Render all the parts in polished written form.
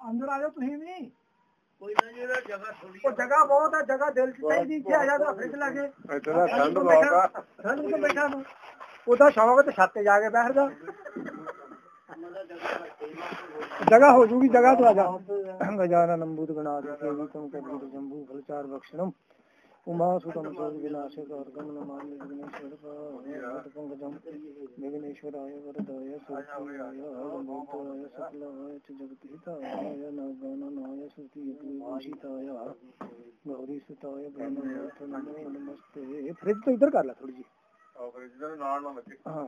ਅੰਦਰ ਆ ਜਾਓ ਤੁਸੀਂ ਵੀ। ਕੋਈ ਨਾ ਜਿਹੜਾ ਜਗ੍ਹਾ ਥੋੜੀ ਉਹ ਜਗ੍ਹਾ ਬਹੁਤ ਹੈ, ਜਗ੍ਹਾ ਦਿਲ ਚ ਚਾਹੀਦੀ। ਇੱਥੇ ਆ ਜਾ ਤਾਂ ਫ੍ਰਿਜ ਲਾ ਕੇ ਠੰਡ ਬਹੁਤ ਆ। ਠੰਡ ਤੋਂ ਬੈਠਾ ਨੂੰ ਉਹਦਾ ਸ਼ੌਕ ਤੇ ਛੱਤ ਤੇ ਜਾ ਕੇ ਬੈਠ ਜਾ। ਜਗ੍ਹਾ ਹੋ ਜੂਗੀ, ਜਗ੍ਹਾ ਤੋਂ ਆ ਜਾ। ਗਜਾਨਨ ਨੰਬੂਤ ਗਣਾ ਦੇ ਤੁਮ ਕਬੀਰ ਜੰਬੂ ਫਲਚਾਰ ਬਖਸ਼ਣਮ ਉਮਾ ਸੁਤਮ ਸੋਗ ਵਿਨਾਸ਼ਕ ਔਰਗਮ ਨਮਾਮਿ ਵਿਘ्नेश्वर ਪੰਕਜਮ ਵਿਘ्नेश्वराय वरदाय सुखदाय गणपतये सकलाय च जगत हिताय नागाननाय सुतीभूषिताय गौरी सुताय ब्रह्मनाथ नमो नमस्ते। फ्रिज तो इधर कर ला थोड़ी जी। हाँ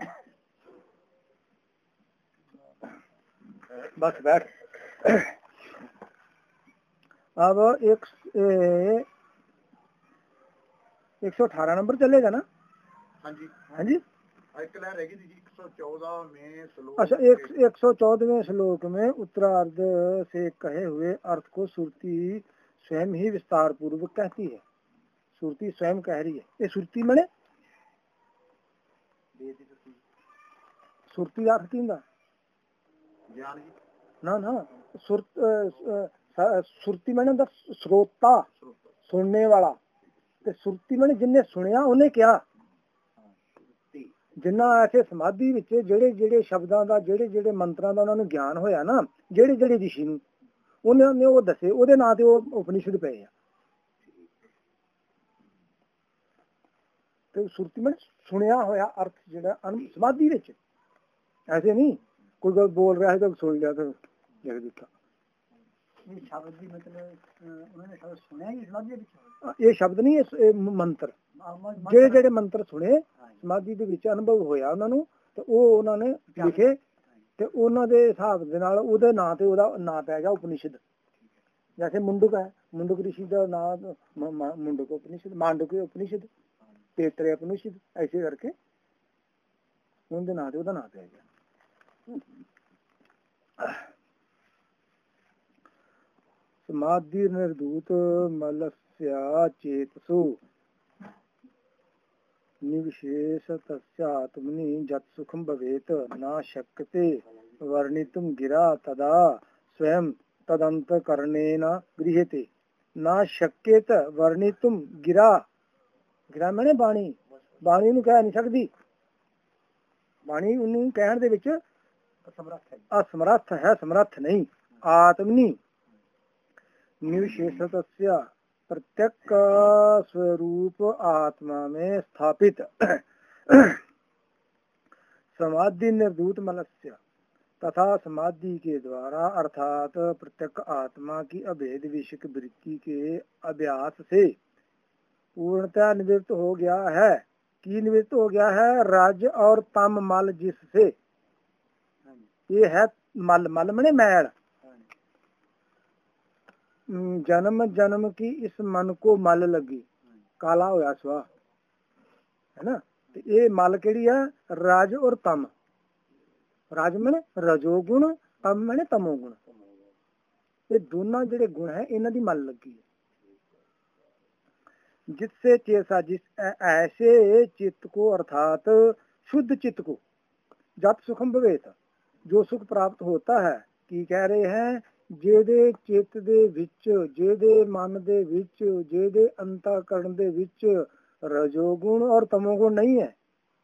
बस बैठ। अब 118 नंबर चलेगा ना? हाँ जी हाँ जी। एक लहर रहेगी जी 114 में श्लोक। अच्छा 114वें श्लोक में उत्तरार्ध से कहे हुए अर्थ को श्रुति स्वयं ही विस्तार पूर्वक कहती है। श्रुति स्वयं कह रही है। ये श्रुति मने श्रुति अर्थ तीन ना ना सुरती मैंने श्रोता सुनने वाला ते सुरती मैंने जिन्हें सुनिया उन्हें क्या जिन्ना ऐसे समाधि विच जेड़े जेड़े शब्दां दा जेड़े जेड़े मंत्रां दा उन्हां नूं ज्ञान होया ना जेड़े जेड़े ऋषि नूं उन्हां ने वो दसे ओदे नां ते वो उपनिषद पे आ। ते सुरती मैंने सुनिया होया अर्थ जेड़ा समाधि विच ऐसे नहीं कोई गल बोल रहा है तो सुन लिया तो जग देखा। ये शब्द नहीं ये मंत्र जेड़े जेड़े मंत्र सुने समाधि दे विच अनुभव होया उन्हां नूं ते ओह उन्हां ने लिखे ते उन्हां दे हिसाब दे नाल ओहदे नां ते ओहदा नां पै गया उपनिषद। जैसे मुंडक है मुंडक ऋषि का नाम मुंडक उपनिषद मांडुक्य उपनिषद तैत्तरीय उपनिषद ऐसे करके उनके नां ते ओहदा नां पै गया। समाधि निर्धूत मलस्या चेतसु निविशेष तस्यात्मनि जत सुखम भवेत न शक्यते वर्णितुम गिरा तदा स्वयं तदंत करणेन गृह्यते न शक्यत वर्णितुम गिरा गिरा मैंने बाणी बाणी नूं कह नहीं सकदी बाणी उन्हें कहण दे विच असमर्थ है समर्थ नहीं आत्मनि निविशेषतस्य प्रत्यक स्वरूप आत्मा में स्थापित समाधि निर्धूत मलस्य तथा समाधि के द्वारा अर्थात प्रत्यक आत्मा की अभेद विषयक वृत्ति के अभ्यास से पूर्णतः निवृत्त हो गया है। कि निवृत्त हो गया है रज और तम मल जिससे ये है मल मल मने मैल जन्म जन्म की इस मन को मल लगी काला होया स्वा है ना। तो ये मल केड़ी है रज और तम। रज मैंने रजोगुण तम मैंने तमोगुण ये दोनों जेड़े गुण है इन्हां दी मल लगी है। जिससे चेसा जिस ऐसे चित्त को अर्थात शुद्ध चित्त को जब सुखम भवेत जो सुख प्राप्त होता है कि कह रहे हैं जेदे चित्त दे विच जेदे मन दे विच जेदे अंतःकरण दे विच रजोगुण और तमोगुण नहीं है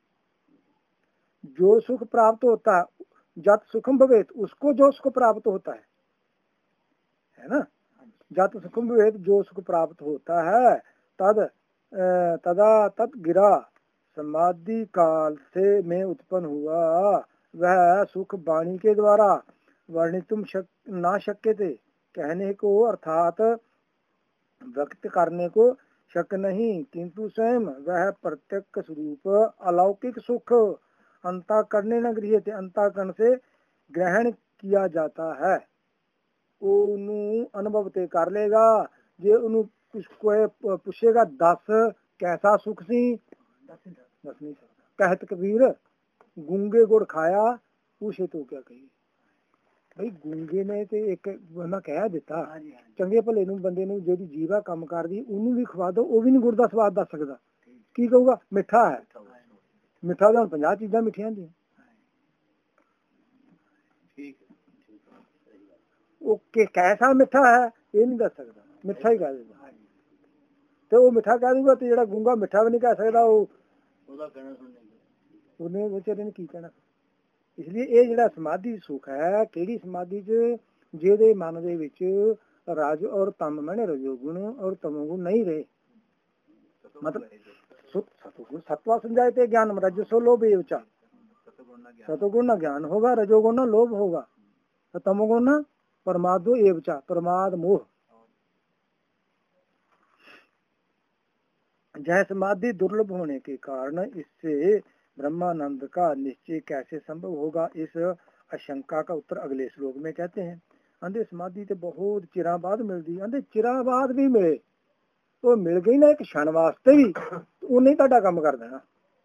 जो सुख प्राप्त होता है जत सुखम भवेत उसको जो सुख प्राप्त होता है ना। जत सुखम भवेत जो सुख प्राप्त होता है तद तदा तद गिरा समाधि काल से में उत्पन्न हुआ वह सुख वाणी के द्वारा वर्णितुम ना शक्य थे कहने को अर्थात व्यक्त करने को शक नहीं किंतु स्वयं वह प्रत्यक्ष स्वरूप अलौकिक सुख अंतःकरण न गृह्य थे अंतःकरण से ग्रहण किया जाता है। ਉਹਨੂੰ अनुभव ते कर लेगा जे ਉਹਨੂੰ कोई पूछेगा दस कैसा सुख सी दस नहीं सकता। कहत कबीर गूंगे गुड़ खाया पूछे तो क्या कही भाई गूंगे ने ते एक मैं कह दिता चंगे भले नूं बंदे नूं जेहड़ी जीवा काम करदी ਉਹਨੂੰ भी खवा दो ਉਹ भी नहीं गुड़ ਦਾ स्वाद दस सकदा की कहूगा मिठा है मिठा तो 50 चीज़ां मिठियां दी वो कैसा मिठा है ये नहीं दस सकता, मिठा ही कह देगा। तो वो मिठा कह दूगा तो ਜਿਹੜਾ गूंगा मिठा भी नहीं कह सकता, ਉਹਨੇ ਵਿਚਾਰੇ ਨੇ ਕੀ ਕਹਿਣਾ। इसलिए ਇਹ ਜਿਹੜਾ समाधि सुख है, ਕਿਹੜੀ समाधि ਚ ਜਿਹਦੇ ਮਨ ਦੇ ਵਿੱਚ राज और तम मैंने रजोगुण और तमोगुण नहीं रहे, मतलब सत्वा संजायते ज्ञान रजसो लोभ एवचा, सतोगुण न ज्ञान होगा, रजोगुण न लोभ होगा, तमोगुण न प्रमादो एवचा, प्रमाद मोह। जय समाधि दुर्लभ होने के कारण इससे ब्रह्मानंद का निश्चय कैसे संभव होगा, इस आशंका का उत्तर अगले श्लोक में कहते हैं। आंधे समाधि तो बहुत चिरां बाद मिलती, आंधे चिरां बाद भी मिले तो मिल गई ना एक क्षण वास्ते भी, उन्हें ਤੁਹਾਡਾ ਕੰਮ कर देना,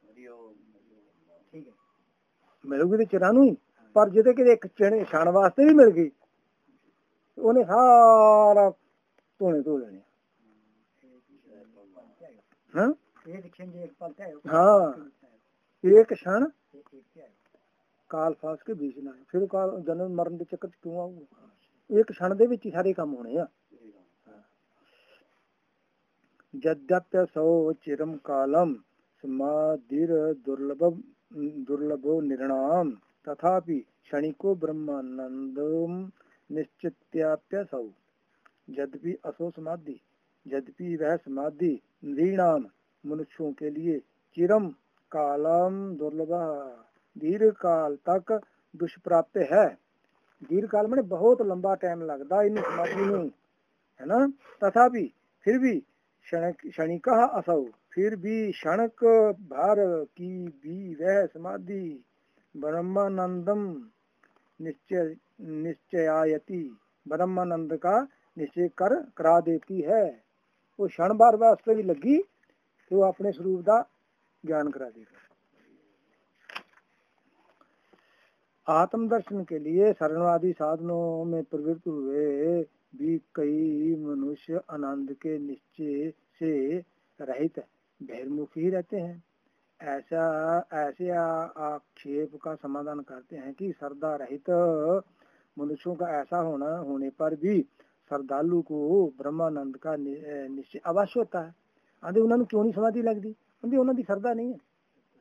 मिलूगी तो चिरां ਨੂੰ ही, पर ਜਿਹਦੇ ਕਿ ਇੱਕ क्षण वास्ते भी मिल गई ਉਹਨੇ ਸਾਰਾ ਧੋਣੇ ਧੋ ਲੈਣੇ। हाँ एक क्षण काल फास के बीच ना, फिर काल जन्म मरण के चक्कर क्यों आऊगा, एक क्षण दे विच ही सारे काम होने। यद्यप्यसौ चिरम कालम समाधिर दुर्लभो निर्णाम तथापि क्षणिको ब्रह्मानंदम निश्चित्याप्यसौ। यद्यपि असो समाधि, यद्यपि वह समाधि नृणाम मनुष्यों के लिए चिरम कालम दुर्लभ दीर्घ काल तक दुष्प्राप्य है। दीर्घ काल में बहुत लंबा टाइम लगता इन समाधि में, है ना। तथापि फिर भी क्षणिक असौ, फिर भी क्षणक भार की भी वह समाधि ब्रह्मानंदम निश्चयायति, ब्रह्मानंद का निश्चय करा देती है। वो क्षण बार वास्ते भी लगी तो वो अपने स्वरूप का ज्ञान करा देगा। आत्म दर्शन के लिए शरणवादी साधनों में प्रवृत्त हुए भी कई मनुष्य आनंद के निश्चय से रहित बहिर्मुखी ही रहते हैं। ऐसे आक्षेप का समाधान करते हैं कि श्रद्धा रहित मनुष्यों का ऐसा होने पर भी श्रद्धालु को ब्रह्मानंद का निश्चय अवश्य होता है। आंधी उन्होंने क्यों नहीं समाधि लगती, आंधी उन्होंने श्रद्धा नहीं है।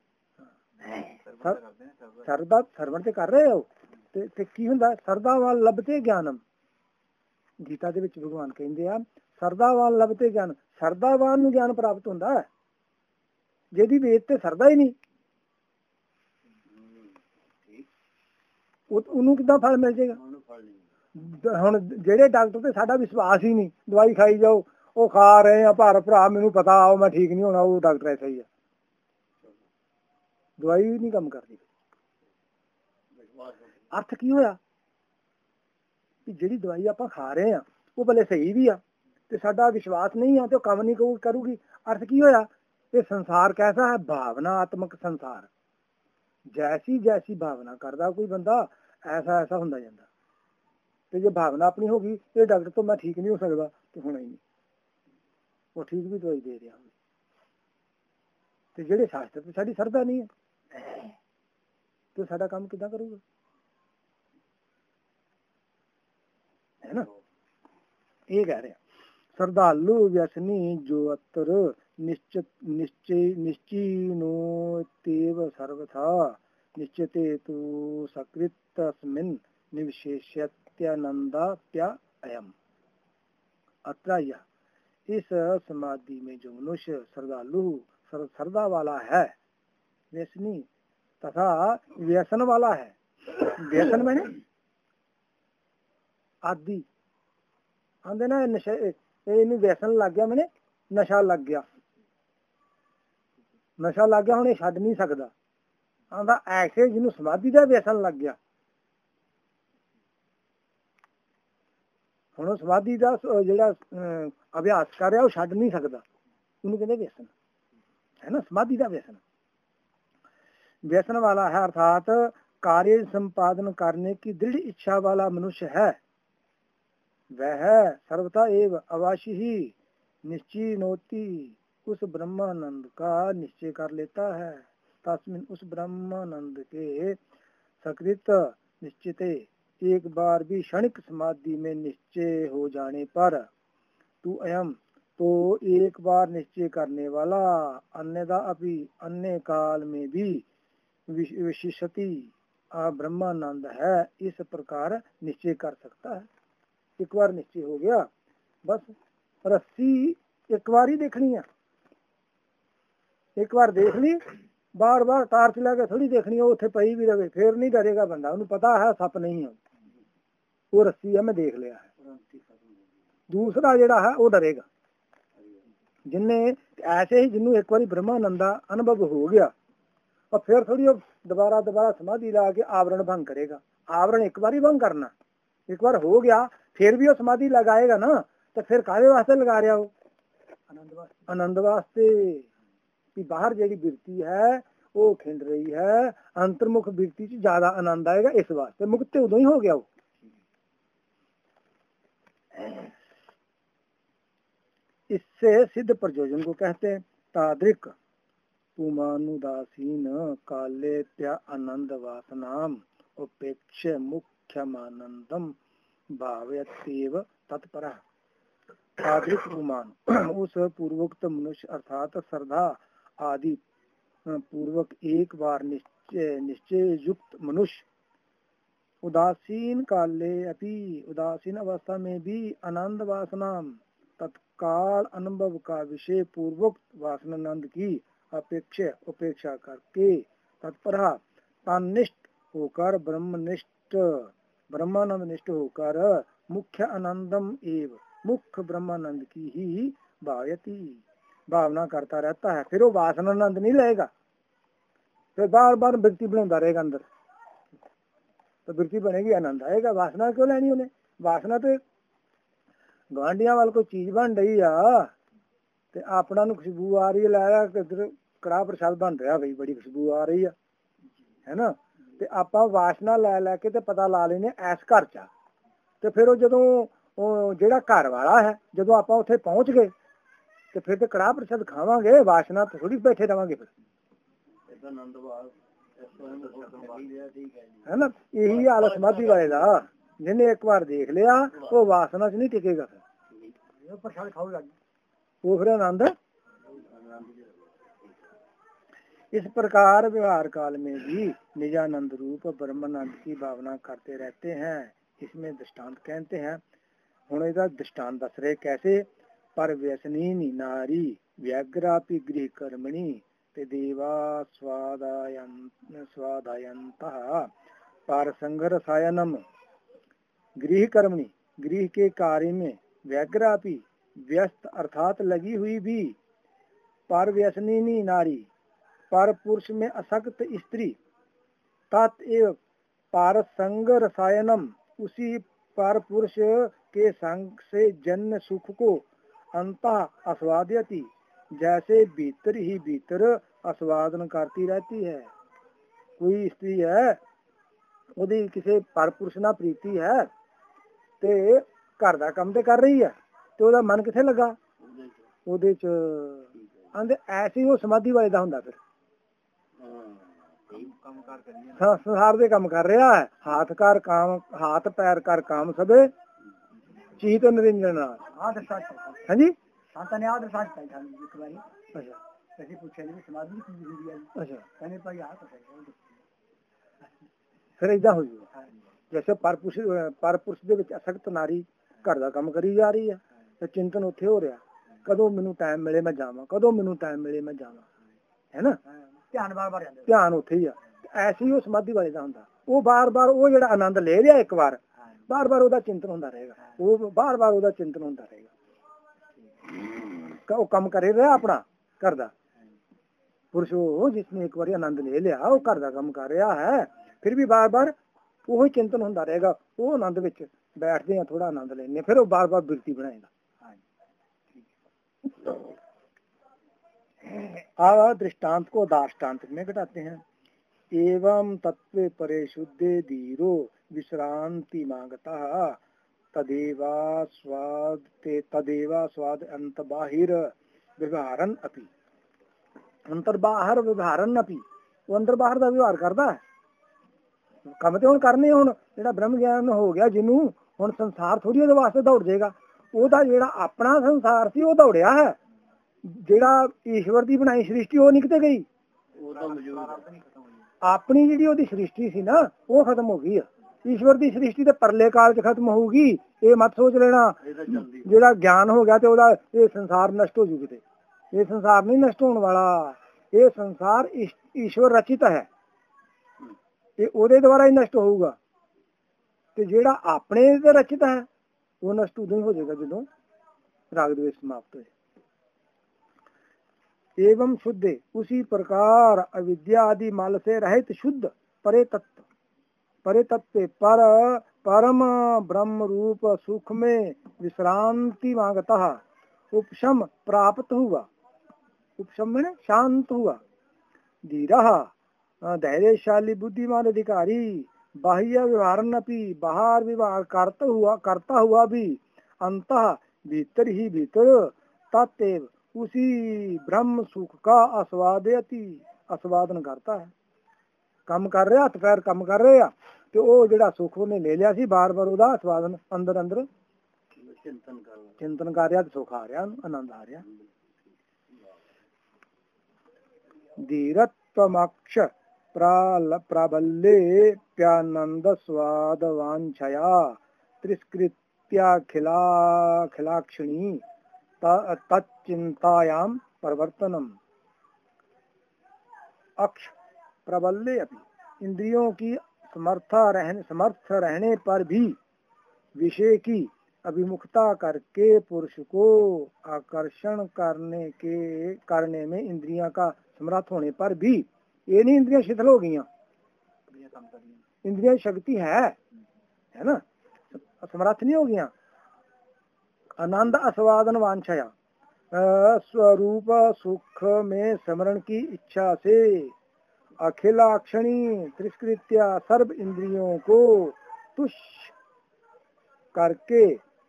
श्रद्धा ਸਰਵਣ ਤੇ ਕਰ ਰਹੇ ਹੋ ਤੇ ਕੀ ਹੁੰਦਾ, ਸਰਦਾਵਾਨ ਲੱਭਤੇ ਗਿਆਨਮ। ਗੀਤਾ ਦੇ ਵਿੱਚ ਭਗਵਾਨ ਕਹਿੰਦੇ ਆ ਸਰਦਾਵਾਨ ਲੱਭਤੇ ਗਿਆਨ, ਸਰਦਾਵਾਨ ਨੂੰ ਗਿਆਨ ਪ੍ਰਾਪਤ ਹੁੰਦਾ ਹੈ, ਜਿਹਦੀ ਵੇਦ ਤੇ ਸਰਦਾ ਹੀ ਨਹੀਂ ਉਹਨੂੰ ਕਿੱਦਾਂ ਫਲ ਮਿਲ ਜਾਏਗਾ। ਹੁਣ ਜਿਹੜੇ ਡਾਕਟਰ ਤੇ ਸਾਡਾ ਵਿਸ਼ਵਾਸ ਹੀ ਨਹੀਂ, ਦਵਾਈ ਖਾਈ ਜਾਓ, ਉਹ ਖਾ ਰਹੇ ਆ ਪਰ ਭਰਾ ਮੈਨੂੰ ਪਤਾ ਉਹ ਮੈਂ ਠੀਕ ਨਹੀਂ ਹੋਣਾ, ਉਹ ਡਾਕਟਰ ਐਸਾ ਹੀ ਆ, ਦਵਾਈ ਵੀ ਨਹੀਂ ਕੰਮ ਕਰਦੀ। अर्थ की होया कि ਜਿਹੜੀ ਦਵਾਈ ਆਪਾਂ ਖਾ ਰਹੇ ਆ ਉਹ ਭਲੇ ਸਹੀ ਵੀ ਆ ਤੇ ਸਾਡਾ ਵਿਸ਼ਵਾਸ ਨਹੀਂ ਆ ਤੇ ਉਹ ਕੰਮ ਨਹੀਂ ਕਰੂਗੀ। अर्थ की होया ये संसार कैसा है, भावनात्मक संसार। जैसी जैसी भावना करता कोई बंदा ऐसा ऐसा ਹੁੰਦਾ ਜਾਂਦਾ। ਤੇ ਜੇ भावना अपनी होगी ये डॉक्टर तो मैं ठीक नहीं हो सकता तो होना ही नहीं, वो ठीक भी दवाई दे रहा। ਤੇ ਜਿਹੜੇ शास्त्र ਤੇ ਸਾਡੀ ਸਰਦਾ नहीं है तो साडा काम कितना करूगा, है ना। ये कह रहे श्रद्धालु व्यसनी जो अत्र निश्चिनो तेव सर्वथा निश्चिते तु सकृतस्मिन् निविशेष्यत्यानंदाप्य अयम्। अत्र इस समाधि में जो मनुष्य श्रद्धालु श्रद्धा वाला है, व्यसनी तथा व्यसन वाला है। व्यसन मैंने आदि आंदे ना नशे, इन्हें व्यसन लग गया, मैंने नशा लग गया, नशा लग गया हूँ छड्ड नहीं सकता। आंदा ऐसे जिन्हों समाधि का व्यसन लग गया, हुण समाधि का जिहड़ा अभ्यास कर रहा वो छड्ड नहीं सकता, उन्होंने कहते व्यसन है ना, समाधि का व्यसन। व्यसन वाला है अर्थात कार्य संपादन करने की दृढ़ इच्छा वाला मनुष्य है, वह सर्वथा एवं अवश्य ही निश्चिनोति उस ब्रह्मानंद का निश्चय कर लेता है। तस्मिन् उस ब्रह्मानंद के सकृत निश्चिते एक बार भी क्षणिक समाधि में निश्चय हो जाने पर तू अयम तो एक बार निश्चय करने वाला अन्यदा अपि अन्य काल में भी विशिष्टि ब्रह्मानंद है, इस प्रकार निश्चय कर सकता है। एक बार निश्चय हो गया बस, रस्सी एक बार ही देखनी है, एक बार देख ली, बार बार टार्च लगा थोड़ी देखनी है, उठे पई भी रहे फिर नहीं डरेगा बंदा, उन्हें पता है सप नहीं है, वो रस्सी है मैं देख लिया है। दूसरा जड़ा है वो डरेगा, जिन्हें ऐसे ही जिन्होंने एक बार ब्रह्मानंदा अनुभव हो गया और फिर थोड़ी दोबारा दोबारा समाधि ला के आवरण भंग करेगा। आवरण एक बार ही भंग करना, एक बार हो गया फिर भी वो समाधि लगाएगा ना, तो फिर काहे वास्ते लगा रहा हो? आनंद वास्ते। कि बाहर जी बिरती है वो खिंड रही है, अंतर्मुख बिरती से ज्यादा आनंद आएगा, इस वास्ते मुक्त उदो ही हो गया वो। इससे सिद्ध प्रयोजन को कहते हैं। तादृक पुमानुदासीन काले त्या आनंद वासनाम उपेक्ष मुख्यमानंदम भावयत्येव तत्परः। तादृक पुमान उस पूर्वोक्त मनुष्य अर्थात श्रद्धा आदि पूर्वक एक बार निश्चय युक्त मनुष्य उदासीन काले अपि उदासीन अवस्था में भी आनंद वासना तत्काल अनुभव का विषय पूर्वोक्त वासनानंद की उपेक्षा करके तत्पर तन्निष्ठ होकर ब्रह्मानंद निष्ठ होकर मुख्य आनंदम एवं मुख्य ब्रह्मानंद की ही भावना करता रहता है। फिर वो वासनानंद नहीं लेगा, फिर बार बार वृत्ति बनाता रहेगा अंदर, तो वृत्ति बनेगी आनंद आएगा। वासना क्यों लेनी उन्हें? वासना तो गवांडिया वाल कोई चीज बन रही आ ते अपना नु खुशबू आ रही है, लाया किधर कड़ा प्रसाद बन रहा भाई बड़ी खुशबू आ रही है ना, ते आपा वासना लै लैके ते पता ला लेने ऐस घर चा, ते फिर जो जेड़ा घर वाला है जो आप उत्थे पहुंच गए तो फिर तो कड़ा प्रसाद खावांगे, वासना तो थोड़ी बैठे रवांगे फिर, है ना। यही हाल समाधि वाले का, जिन्हें एक बार देख लिया वो वासना से नहीं टिकेगा, फिर वो फिर आनंद। इस प्रकार व्यवहार काल में भी निजानंद रूप ब्रह्मानंद की भावना करते रहते हैं। इसमें दृष्टांत कहते हैं। हुण इहदा दृष्टांत दस रहे कैसे। पर व्यसनी नारी व्याघ्रापि गृह कर्मणि ते देवा स्वादायन्तः पर संघरसायनम। गृह कर्मणि गृह के कार्य में, व्याघ्रापि व्यस्त अर्थात लगी हुई भी, पर व्यसनी नारी पर पुरुष में असक्त स्त्री, तत्एव पर संग रसायनम उसी पर पुरुष के संग से जन्य सुख को अंतः आस्वाद्यति जैसे भीतर ही भीतर आस्वादन करती रहती है। कोई स्त्री है ਉਹਦੀ ਕਿਸੇ ਪਰਪੁਰਸ਼ ਨਾਲ ਪ੍ਰੀਤੀ ਹੈ ਤੇ ਘਰ ਦਾ ਕੰਮ ਤੇ ਕਰ ਰਹੀ ਹੈ ਤੇ ਉਹਦਾ ਮਨ ਕਿੱਥੇ ਲੱਗਾ ਉਹਦੇ ਚ ਆਂਦੇ ਐਸੀ ਉਹ ਸਮਾਧੀ ਵਾਲੇ ਦਾ ਹੁੰਦਾ ਫਿਰ ਸੰਸਾਰ ਦੇ ਕੰਮ ਕਰ ਰਿਹਾ ਹੈ ਹੱਥ ਪੈਰ ਕਰ ਕਾਮ ਸਭੇ ਚੀਤ ਨਿਰੰਜਨ ਨਾਲ ਹਾਂਜੀ ਸੰਤਾਂ ਨੇ ਆਦਰ ਸਾਚ ਪਾਈ ਇੱਕ ਵਾਰੀ ਅੱਛਾ ਅਸੀਂ ਪੁੱਛਿਆ ਜੀ ਸਮਾਧੀ ਕੀ ਹੁੰਦੀ ਹੈ ਅੱਛਾ ਕਹਿੰਦੇ ਭਾਈ ਆਹ ਤਾਂ ਫਿਰ ਏਦਾਂ ਹੋ ਜੂਗਾ ਜੈਸੇ ਪਰਪੁਰਸ਼ ਦੇ ਵਿੱਚ ਅਸਕਤ ਨਾਰੀ ਘਰ ਦਾ ਕੰਮ ਕਰੀ ਜਾ ਰਹੀ ਹੈ ਤੇ ਚਿੰਤਨ ਉੱਥੇ ਹੋ ਰਿਹਾ ਕਦੋਂ ਮੈਨੂੰ ਟਾਈਮ ਮਿਲੇ ਮੈਂ ਜਾਵਾਂ ਕਦੋਂ ਮੈਨੂੰ ਟਾਈਮ ਮਿਲੇ ਮੈਂ ਜਾਵਾਂ ਹੈ ਨਾ ਧਿਆਨ ਬਾਰ-ਬਾਰ ਜਾਂਦਾ ਧਿਆਨ ਉੱਥੇ ਹੀ ਆ ਐਸੀ ਉਹ ਸਮਾਧੀ ਵਾਲੇ ਦਾ ਹੁੰਦਾ ਉਹ ਬਾਰ-ਬਾਰ ਉਹ ਜਿਹੜਾ ਆਨੰਦ ਲੈ ਲਿਆ ਇੱਕ ਵਾਰ ਬਾਰ-ਬਾਰ ਉਹਦਾ ਚਿੰਤਨ ਹੁੰਦਾ ਰਹੇਗਾ ਉਹ ਬਾਰ-ਬਾਰ ਉਹਦਾ ਚਿੰਤਨ ਹੁੰਦਾ ਰਹੇਗਾ ਉਹ ਕੰਮ ਕਰੇ ਰਿਹਾ ਆਪਣਾ ਘਰ ਦਾ ਪੁਰਸ਼ ਉਹ ਜਿਸਨੇ ਇੱਕ ਵਾਰੀ ਆਨੰਦ ਲੈ ਲਿਆ ਉਹ ਘਰ ਦਾ ਕੰਮ ਕਰ ਰਿਹਾ ਹੈ ਫਿਰ ਵੀ ਬਾਰ-ਬਾਰ ਉਹੀ ਚਿੰਤਨ ਹੁੰਦਾ ਰਹੇਗਾ ਉਹ ਆਨੰਦ ਵਿੱਚ बैठते हैं थोड़ा आनंद लेने फिर वो बार बार वृत्ति बनाएगा। दृष्टांत को दाष्टान्त में घटाते हैं। एवं तत्व परे शुद्धे धीरो विश्रांति मांगता तदेवा स्वाद अंत बाहिर व्यवहारन अपि अंतर बाहर व्यवहारन अपि वो अंदर बाहर का व्यवहार करता है ਕੰਮ ਤੇ ਹੁਣ ਕਰਨੇ। ਹੁਣ ਜਿਹੜਾ ਬ੍ਰਹਮ ਗਿਆਨ ਹੋ ਗਿਆ ਜਿਹਨੂੰ, ਹੁਣ ਸੰਸਾਰ ਥੋੜੀ ਉਹਦੇ ਵਾਸਤੇ ਦੌੜ ਜਾਏਗਾ। ਉਹਦਾ ਜਿਹੜਾ ਆਪਣਾ ਸੰਸਾਰ ਸੀ ਉਹ ਦੌੜਿਆ ਹੈ, ਜਿਹੜਾ ਈਸ਼ਵਰ ਦੀ ਬਣਾਈ ਸ੍ਰਿਸ਼ਟੀ ਉਹ ਨਹੀਂ ਕਿਤੇ ਗਈ। ਆਪਣੀ ਜਿਹੜੀ ਉਹਦੀ ਸ੍ਰਿਸ਼ਟੀ ਸੀ ਨਾ ਉਹ ਖਤਮ ਹੋ ਗਈ ਆ। ਈਸ਼ਵਰ ਦੀ ਸ੍ਰਿਸ਼ਟੀ ਤੇ ਪਰਲੇ ਕਾਲ ਚ ਖਤਮ ਹੋਊਗੀ, ਇਹ ਮਤ ਸੋਚ ਲੈਣਾ। ਜਿਹੜਾ ਗਿਆਨ ਹੋ ਗਿਆ ਤੇ ਉਹਦਾ ਇਹ ਸੰਸਾਰ ਨਸ਼ਟ ਹੋ ਜੂ ਕਿਤੇ। ਇਹ ਸੰਸਾਰ ਨਹੀਂ ਨਸ਼ਟ ਹੋਣ ਵਾਲਾ, ਇਹ ਸੰਸਾਰ ਈਸ਼ਵਰ ਰਚਿਤ ਹੈ, ਇਹ ਉਹਦੇ ਦੁਆਰਾ ਹੀ ਨਸ਼ਟ ਹੋਊਗਾ। ਤੇ ਜਿਹੜਾ ਆਪਣੇ ਤੇ ਰਚਿਤ ਹੈ वो नष्ट उदय हो जाएगा ਜਦੋਂ राग द्वेष समाप्त हो। एवं शुद्ध उसी प्रकार अविद्या आदि मल से रहित शुद्ध परे तत्व पर परम ब्रह्म रूप सुख में विश्रांति मांगता उपशम प्राप्त हुआ। उपशम में शांत हुआ। धीरः धैर्यशाली बुद्धिमान अधिकारी बाह्य व्यवहारनपि बाहर व्यवहार करता हुआ भी अंतः भीतर ही भीतर तत्व उसी ब्रह्म सुख का आस्वादन करता है। काम कर रहा हथ पैर काम कर रहे ਤੇ ਉਹ ਜਿਹੜਾ ਸੁੱਖ ਉਹਨੇ ਲੈ ਲਿਆ ਸੀ ਬਾਰ ਬਾਰ ਉਹਦਾ ਆਸਵਾਦਨ ਅੰਦਰ ਅੰਦਰ ਚਿੰਤਨ ਕਰ ਰਿਹਾ ਤੇ ਸੁੱਖ ਆ ਰਿਹਾ, ਆਨੰਦ ਆ ਰਿਹਾ। धीरत्वमक्ष प्राबल्ये प्यानंद स्वाद वांछया तिरस्कृत्याखिलाखिलाक्षिणी तच्चिंतायां परिवर्तनम। अक्ष प्रबल्ये अपि इंद्रियों की समर्थ रहने पर भी विषय की अभिमुखता करके पुरुष को आकर्षण करने में इंद्रियां का समर्थ होने पर भी, ये नहीं इंद्रियां शिथिल हो गई, इंद्रियां शक्ति है ना, समर्थ नहीं हो गया। आनंद आस्वादन वांछया स्वरूप सुख में स्मरण की इच्छा से अखिलाक्षणी तिरस्कृत्या सर्व इंद्रियों को तुष्ट करके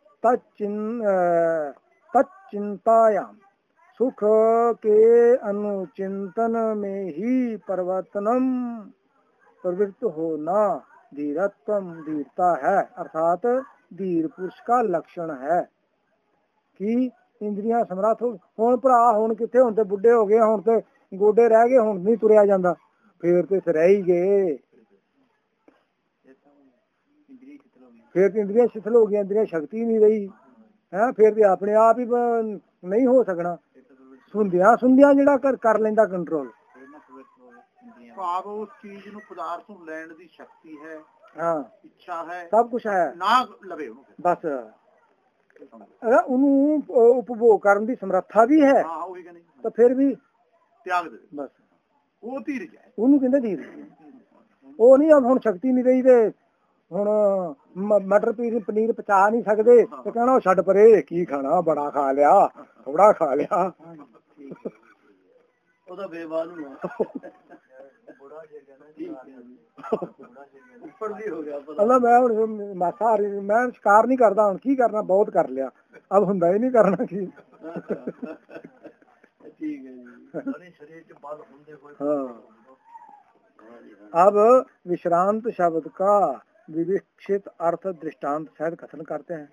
तच्चिंतायाम सुख के अनुचिंतन में ही प्रवृत्त होना धीरत्वम धीरता है, अर्थात धीर पुरुष का लक्षण है कि इंद्रियां समर्थ हो। हुण भरा हुण किथे, हुण ते बुढ़े हो गए, हुण ते गोडे रह गए, हुण नहीं तुरिया जांदा, फिर ते रह ही गए, फिर तो इंद्रियां शिथिल हो गई, इंद्रियां शक्ति नहीं रही है, फिर तो अपने आप ही नहीं हो सकना। सुंदिया ਜਿਹੜਾ ਕਰ ਲੈਂਦਾ ਕੰਟਰੋਲ। ਭਾਵ ਉਸ ਚੀਜ਼ ਨੂੰ ਪਦਾਰਥ ਨੂੰ ਲੈਣ ਦੀ ਸ਼ਕਤੀ ਹੈ, ਹਾਂ ਇੱਛਾ ਹੈ, ਸਭ ਕੁਝ ਹੈ, ਨਾ ਲਵੇ ਉਹਨੂੰ, ਬਸ ਉਹਨੂੰ ਉਪਭੋਗ ਕਰਨ ਦੀ ਸਮਰੱਥਾ ਵੀ ਹੈ, ਹਾਂ ਉਹੀ ਕਹਿੰਦੇ, ਤਾਂ ਫਿਰ ਵੀ ਤਿਆਗ ਦੇ, ਬਸ ਉਹ ਧੀਰਜ ਹੈ, ਉਹਨੂੰ ਕਹਿੰਦੇ ਧੀਰਜ। ਉਹ ਨਹੀਂ ਹੁਣ ਸ਼ਕਤੀ ਨਹੀਂ ਰਹੀ ਤੇ ਹੁਣ ਮਟਰ ਪਨੀਰ ਪਚਾ ਨਹੀਂ ਸਕਦੇ ਤੇ ਕਹਿਣਾ ਉਹ ਛੱਡ ਪਰੇ, ਕੀ ਖਾਣਾ, ਬੜਾ ਖਾ ਲਿਆ, ਥੋੜਾ ਖਾ ਲਿਆ, ਉਹਦਾ ਬੇਵਾਨ ਨੂੰ ਅੱਲਾ ਮੈਂ ਹੁਣ ਮਾਸਾ ਮੈਂ ਸ਼ਿਕਾਰ ਨਹੀਂ ਕਰਦਾ, ਹੁਣ ਕੀ ਕਰਨਾ, ਬਹੁਤ ਕਰ ਲਿਆ, ਅਬ ਹੁੰਦਾ ਹੀ ਨਹੀਂ ਕਰਨਾ ਕੀ। ਠੀਕ ਹੈ ਜੀ, शरीर के बल होते हुए। अब विश्रांत शब्द का विवक्षित अर्थ दृष्टांत शायद कथन करते हैं।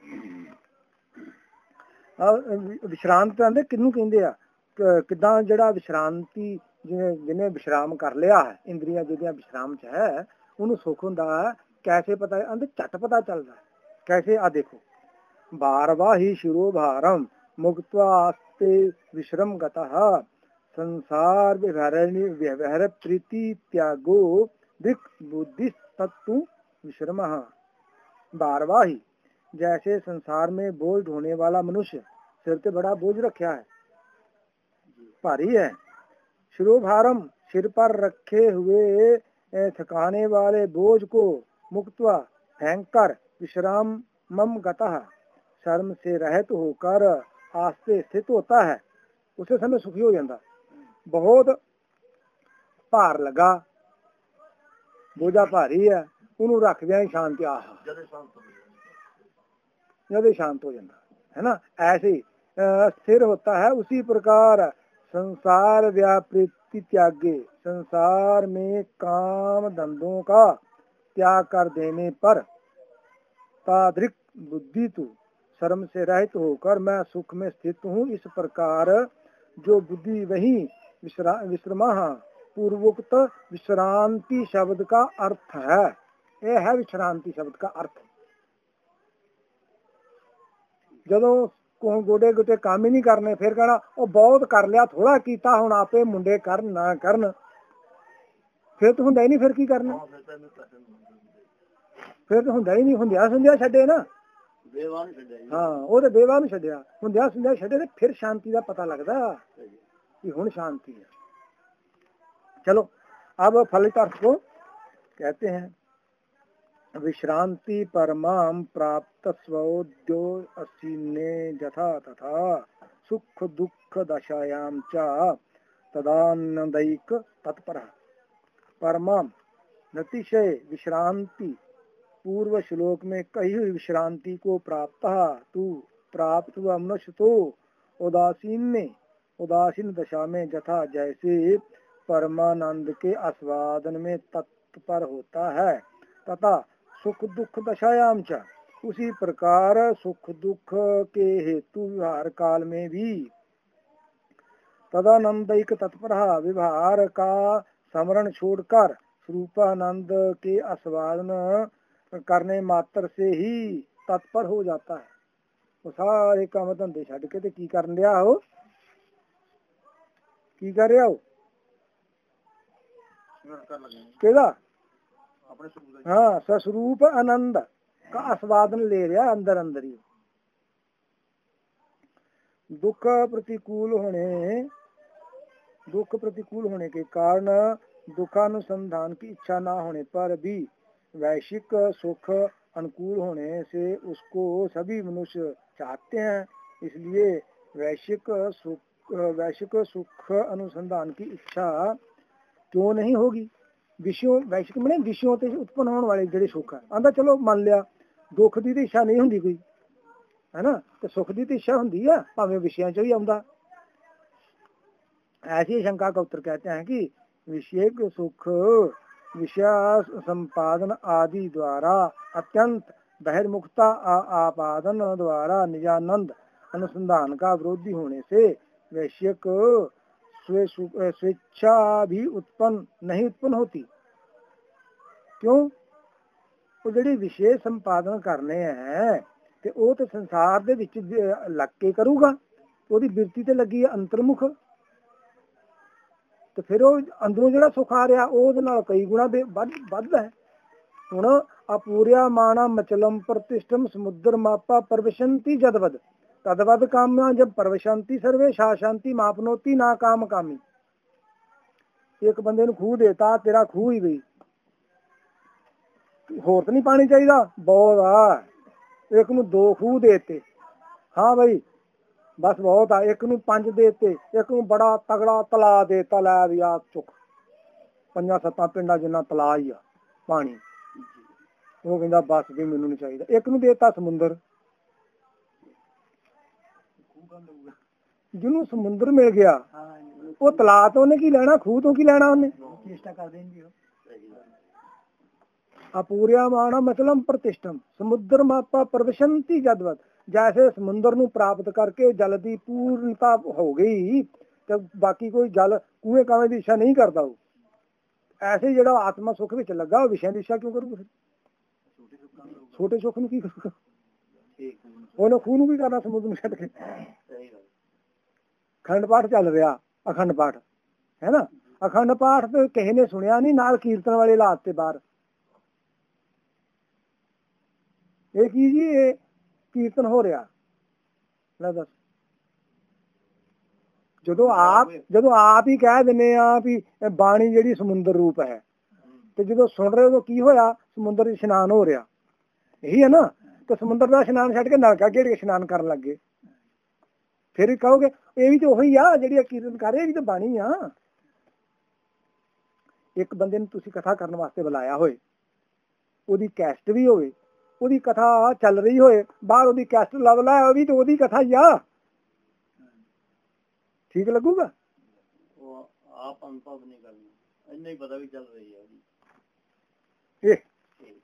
विश्रांत कहते किन्नू कहते आ, किदा जड़ा विश्रांति जिन्हें विश्राम कर लिया है, इंद्रियां जिहदियां विश्राम च है, उन्होंने सुख हुंदा है। कैसे पता है, अंदर झट पता चलता है कैसे। आ देखो, बारवा ही शिरो भारम मुक्त्वास्ते विश्रम गतः संसार व्यवहार प्रीति त्यागो दिक बुद्धि तत्व विश्रम। बारवा ही जैसे संसार में बोझ ढोने वाला मनुष्य सिर पे बड़ा बोझ रखा है, भारी है। शिरोभारम सिर पर रखे हुए थकाने वाले बोझ को मुक्त्वा फेंककर विश्राम मम गतः शर्म से रहित होकर आस्ते स्थित होता है, उसे समय सुखी हो जाता। बहुत भार लगा, बोझा भारी है, ਉਹਨੂੰ ਰੱਖਦਿਆਂ ਹੀ ਸ਼ਾਂਤੀ ਆ जब शांत हो जाता है ना। ऐसे स्थिर होता है, उसी प्रकार संसार व्यापृति त्यागे, संसार में काम धंधों का त्याग कर देने पर तादृक बुद्धि तू शर्म से रहित होकर मैं सुख में स्थित हूँ, इस प्रकार जो बुद्धि वही विश्रमा पूर्वोक्त विश्रांति शब्द का अर्थ है। यह है विश्रांति शब्द का अर्थ। ਜਦੋਂ ਕੋਹ ਗੋਡੇ ਗੋਡੇ ਕੰਮ ਹੀ ਨਹੀਂ ਕਰਨੇ, ਫਿਰ ਕਹਿਣਾ ਉਹ ਬਹੁਤ ਕਰ ਲਿਆ, ਥੋੜਾ ਕੀਤਾ, ਹੁਣ ਆਪੇ ਮੁੰਡੇ ਕਰਨ ਨਾ ਕਰਨ, ਫਿਰ ਤਾਂ ਹੁੰਦਾ ਹੀ ਨਹੀਂ। ਫਿਰ ਕੀ ਕਰਨਾ? ਫਿਰ ਤਾਂ ਹੁੰਦਾ ਹੀ ਨਹੀਂ। ਹੁੰਦਿਆ ਸੁੰਦਿਆ ਛੱਡੇ ਨਾ। ਹਾਂ, ਉਹ ਤੇ ਬੇਵਾ ਨੂੰ ਛੱਡਿਆ, ਹੁੰਦਿਆ ਸੁੰਦਿਆ ਛੱਡੇ ਤੇ ਫਿਰ ਸ਼ਾਂਤੀ ਦਾ ਪਤਾ ਲੱਗਦਾ ਕਿ ਹੁਣ ਸ਼ਾਂਤੀ है। चलो अब फलित अर्थ को कहते हैं। विश्रांति परमाम प्राप्त स्वोद्यो असीने जथा तथा सुख दुख दशायाम च तदानंदैक तत्पर। परमाम नतिशय विश्रांति, पूर्व श्लोक में कही हुई विश्रांति को प्राप्त हुआ मनुष्य तो उदासीन दशा में जथा जैसे परमानंद के आस्वादन में तत्पर होता है, तथा सुख दुख दशायाम च, उसी प्रकार सुख दुख के हेतु व्यवहार काल में भी तदानंदिक तत्पर, व्यवहार का स्मरण छोड़कर स्वरूपानंद के आस्वादन करने मात्र से ही तत्पर हो जाता है। वो सारे काम धंधे छड़ के ते की कर रहा हो? की कर रहा हो? हाँ, स्वस्वरूप आनंद का आस्वादन ले रहा अंदर अंदर ही। दुख प्रतिकूल होने के कारण दुखानुसंधान की इच्छा न होने पर भी वैश्विक सुख अनुकूल होने से उसको सभी मनुष्य चाहते हैं। इसलिए वैश्विक सुख अनुसंधान की इच्छा क्यों नहीं होगी? विषयों, वैश्विक में विषयों से उत्पन्न होने वाले ਜਿਹੜੇ सुख है, आंदा चलो मान लिया दुख ਦੀ ਤੇ ਇੱਛਾ ਨਹੀਂ ਹੁੰਦੀ ਕੋਈ, है ना, ਤੇ ਸੁਖ ਦੀ ਤੇ ਇੱਛਾ ਹੁੰਦੀ है, ਭਾਵੇਂ ਵਿਸ਼ਿਆਂ ਚੋਂ ਹੀ ਆਉਂਦਾ। ऐसी शंका का उत्तर कहते हैं कि विषयक सुख विषय संपादन आदि द्वारा अत्यंत बहिर्मुखता आपादन द्वारा निजानंद अनुसंधान का विरोधी होने से वैश्विक स्वेच्छा भी नहीं उत्पन्न होती। क्यों? वो ਜਿਹੜੇ ਵਿਸ਼ੇ ਸੰਪਾਦਨ ਕਰਨੇ ਹੈ ਤੇ ਉਹ ਤੇ ਸੰਸਾਰ ਦੇ ਵਿੱਚ ਲੱਗ ਕੇ ਕਰੂਗਾ, ਉਹਦੀ ਬਿਰਤੀ ਤੇ ਲੱਗੀ ਹੈ ਅੰਤਰਮੁਖ, ਤੇ ਫਿਰ ਉਹ ਅੰਦਰੋਂ ਜਿਹੜਾ ਸੁੱਖ ਆ ਰਿਹਾ ਉਹਦੇ ਨਾਲ ਕਈ ਗੁਣਾ ਵੱਧਦਾ ਹੈ। ਹੁਣ ਅਪੂਰਿਆ ਮਾਣਾ ਮਚਲਮ ਪ੍ਰਤਿਸ਼ਠਮ ਸਮੁਦਰ ਮਾਪਾ ਪਰਵਸ਼ੰਤੀ ਜਦਵਦ तदवद काम्या जब परवशांति सर्वे शांति मापनोती ना काम कामी। एक बंदे ਨੂੰ ਖੂਹ ਦੇਤਾ, ਤੇਰਾ ਖੂਹ ਹੀ ਗਈ, ਹੋਰ ਤਾਂ ਨਹੀਂ ਪਾਣੀ ਚਾਹੀਦਾ, ਬਹੁਤ ਆ। ਇੱਕ ਨੂੰ 2 ਖੂਹ ਦੇਤੇ, ਹਾਂ ਬਈ ਬਸ ਬਹੁਤ ਆ। ਇੱਕ ਨੂੰ 5 ਦੇਤੇ, ਇੱਕ ਨੂੰ ਬੜਾ ਤਗੜਾ ਤਲਾ ਦੇਤਾ, ਲੈ ਵੀ ਆ ਚੁੱਕ 5-7 ਪਿੰਡਾਂ ਜਿੰਨਾ ਤਲਾ ਹੀ ਆ ਪਾਣੀ। ਉਹ ਕਹਿੰਦਾ ਬਸ ਵੀ ਮੈਨੂੰ ਨਹੀਂ ਚਾਹੀਦਾ। ਇੱਕ ਨੂੰ ਦੇਤਾ ਸਮੁੰਦਰ, ਜਿਹਨੂੰ ਸਮੁੰਦਰ ਮਿਲ ਗਿਆ ਉਹ ਤਲਾਅ ਤੋਂ ਉਹਨੇ ਕੀ ਲੈਣਾ, ਖੂਹ ਤੋਂ ਕੀ ਲੈਣਾ ਉਹਨੇ। ਅਪੂਰਿਆ ਮਾਣਾ ਮਤਲਬ ਪ੍ਰਤਿਸ਼ਠਮ समुद्र मापा प्रवशंति जदवत। जैसे समुद्र ਨੂੰ ਪ੍ਰਾਪਤ ਕਰਕੇ ਜਲ ਦੀ ਪੂਰਨਤਾ ਹੋ ਗਈ ਤੇ ਬਾਕੀ ਕੋਈ ਜਲ ਕੂਏ ਕਾਵੇਂ ਦੀ ਇੱਛਾ ਨਹੀਂ ਕਰਦਾ। ਉਹ ਐਸੇ ਜਿਹੜਾ ਆਤਮਾ ਸੁੱਖ ਵਿੱਚ ਲੱਗਾ ਉਹ ਵਿਸ਼ਿਆਂ ਦੀ ਇੱਛਾ ਕਿਉਂ ਕਰੂਗਾ? ਛੋਟੇ ਸੁੱਖ ਨੂੰ ਕੀ ਕਰੂਗਾ? ਉਹਨੇ ਖੂਹ ਨੂੰ ਵੀ ਕਰਨਾ ਸਮੁੰਦਰ ਨੂੰ ਛੱਡ ਕੇ। ਅਖੰਡ ਪਾਠ ਚੱਲ ਰਿਹਾ, ਅਖੰਡ ਪਾਠ ਹੈ ਨਾ। ਅਖੰਡ ਪਾਠ ਤੇ ਕਿਸੇ ਨੇ ਸੁਣਿਆ ਨਹੀਂ, ਨਾਲ ਕੀਰਤਨ ਵਾਲੇ ਲਾਤ ਤੇ ਬਾਹਰ। ਇਹ ਕੀ ਜੀ, ਇਹ ਕੀਰਤਨ ਹੋ ਰਿਹਾ। ਲੈ ਦੱਸ, ਜਦੋਂ ਆਪ ਹੀ ਕਹਿ ਦਿੰਦੇ ਆ ਵੀ ਬਾਣੀ ਜਿਹੜੀ ਸਮੁੰਦਰ ਰੂਪ ਹੈ, ਤੇ ਜਦੋਂ ਸੁਣ ਰਹੇ ਉਦੋਂ ਕੀ ਹੋਇਆ? ਸਮੁੰਦਰ ਇਸ਼ਨਾਨ ਹੋ ਰਿਹਾ, ਇਹੀ ਹੈ ਨਾ। ਤੇ ਸਮੁੰਦਰ ਦਾ ਇਸ਼ਨਾਨ ਛੱਡ ਕੇ ਨਲਕਾ ਗੇੜ ਕੇ ਇਸ਼ਨਾਨ ਕਰਨ ਲੱਗੇ। ਫਿਰ ਵੀ ਕਹੋਗੇ ਇਹ ਵੀ ਤਾਂ ਉਹੀ ਆ ਜਿਹੜੀ ਕੀਰਤਨ ਕਰ ਰਹੇ, ਇਹ ਵੀ ਤਾਂ ਬਾਣੀ ਆ। ਇੱਕ ਬੰਦੇ ਨੂੰ ਤੁਸੀਂ ਕਥਾ ਕਰਨ ਵਾਸਤੇ ਬੁਲਾਇਆ ਹੋਏ, ਉਹਦੀ ਕੈਸਟ ਵੀ ਹੋਵੇ, ਉਹਦੀ ਕਥਾ ਚੱਲ ਰਹੀ ਹੋਏ, ਬਾਹਰ ਉਹਦੀ ਕੈਸਟ ਲੱਭ ਲਾ, ਉਹ ਵੀ ਤਾਂ ਉਹਦੀ ਕਥਾ ਹੀ ਆ। ਠੀਕ ਲੱਗੂਗਾ? ਆਪ ਅਨੁਭਵ ਨਹੀਂ ਕਰਨਾ, ਇੰਨਾ ਹੀ ਪਤਾ ਵੀ ਚੱਲ ਰਹੀ ਹੈ।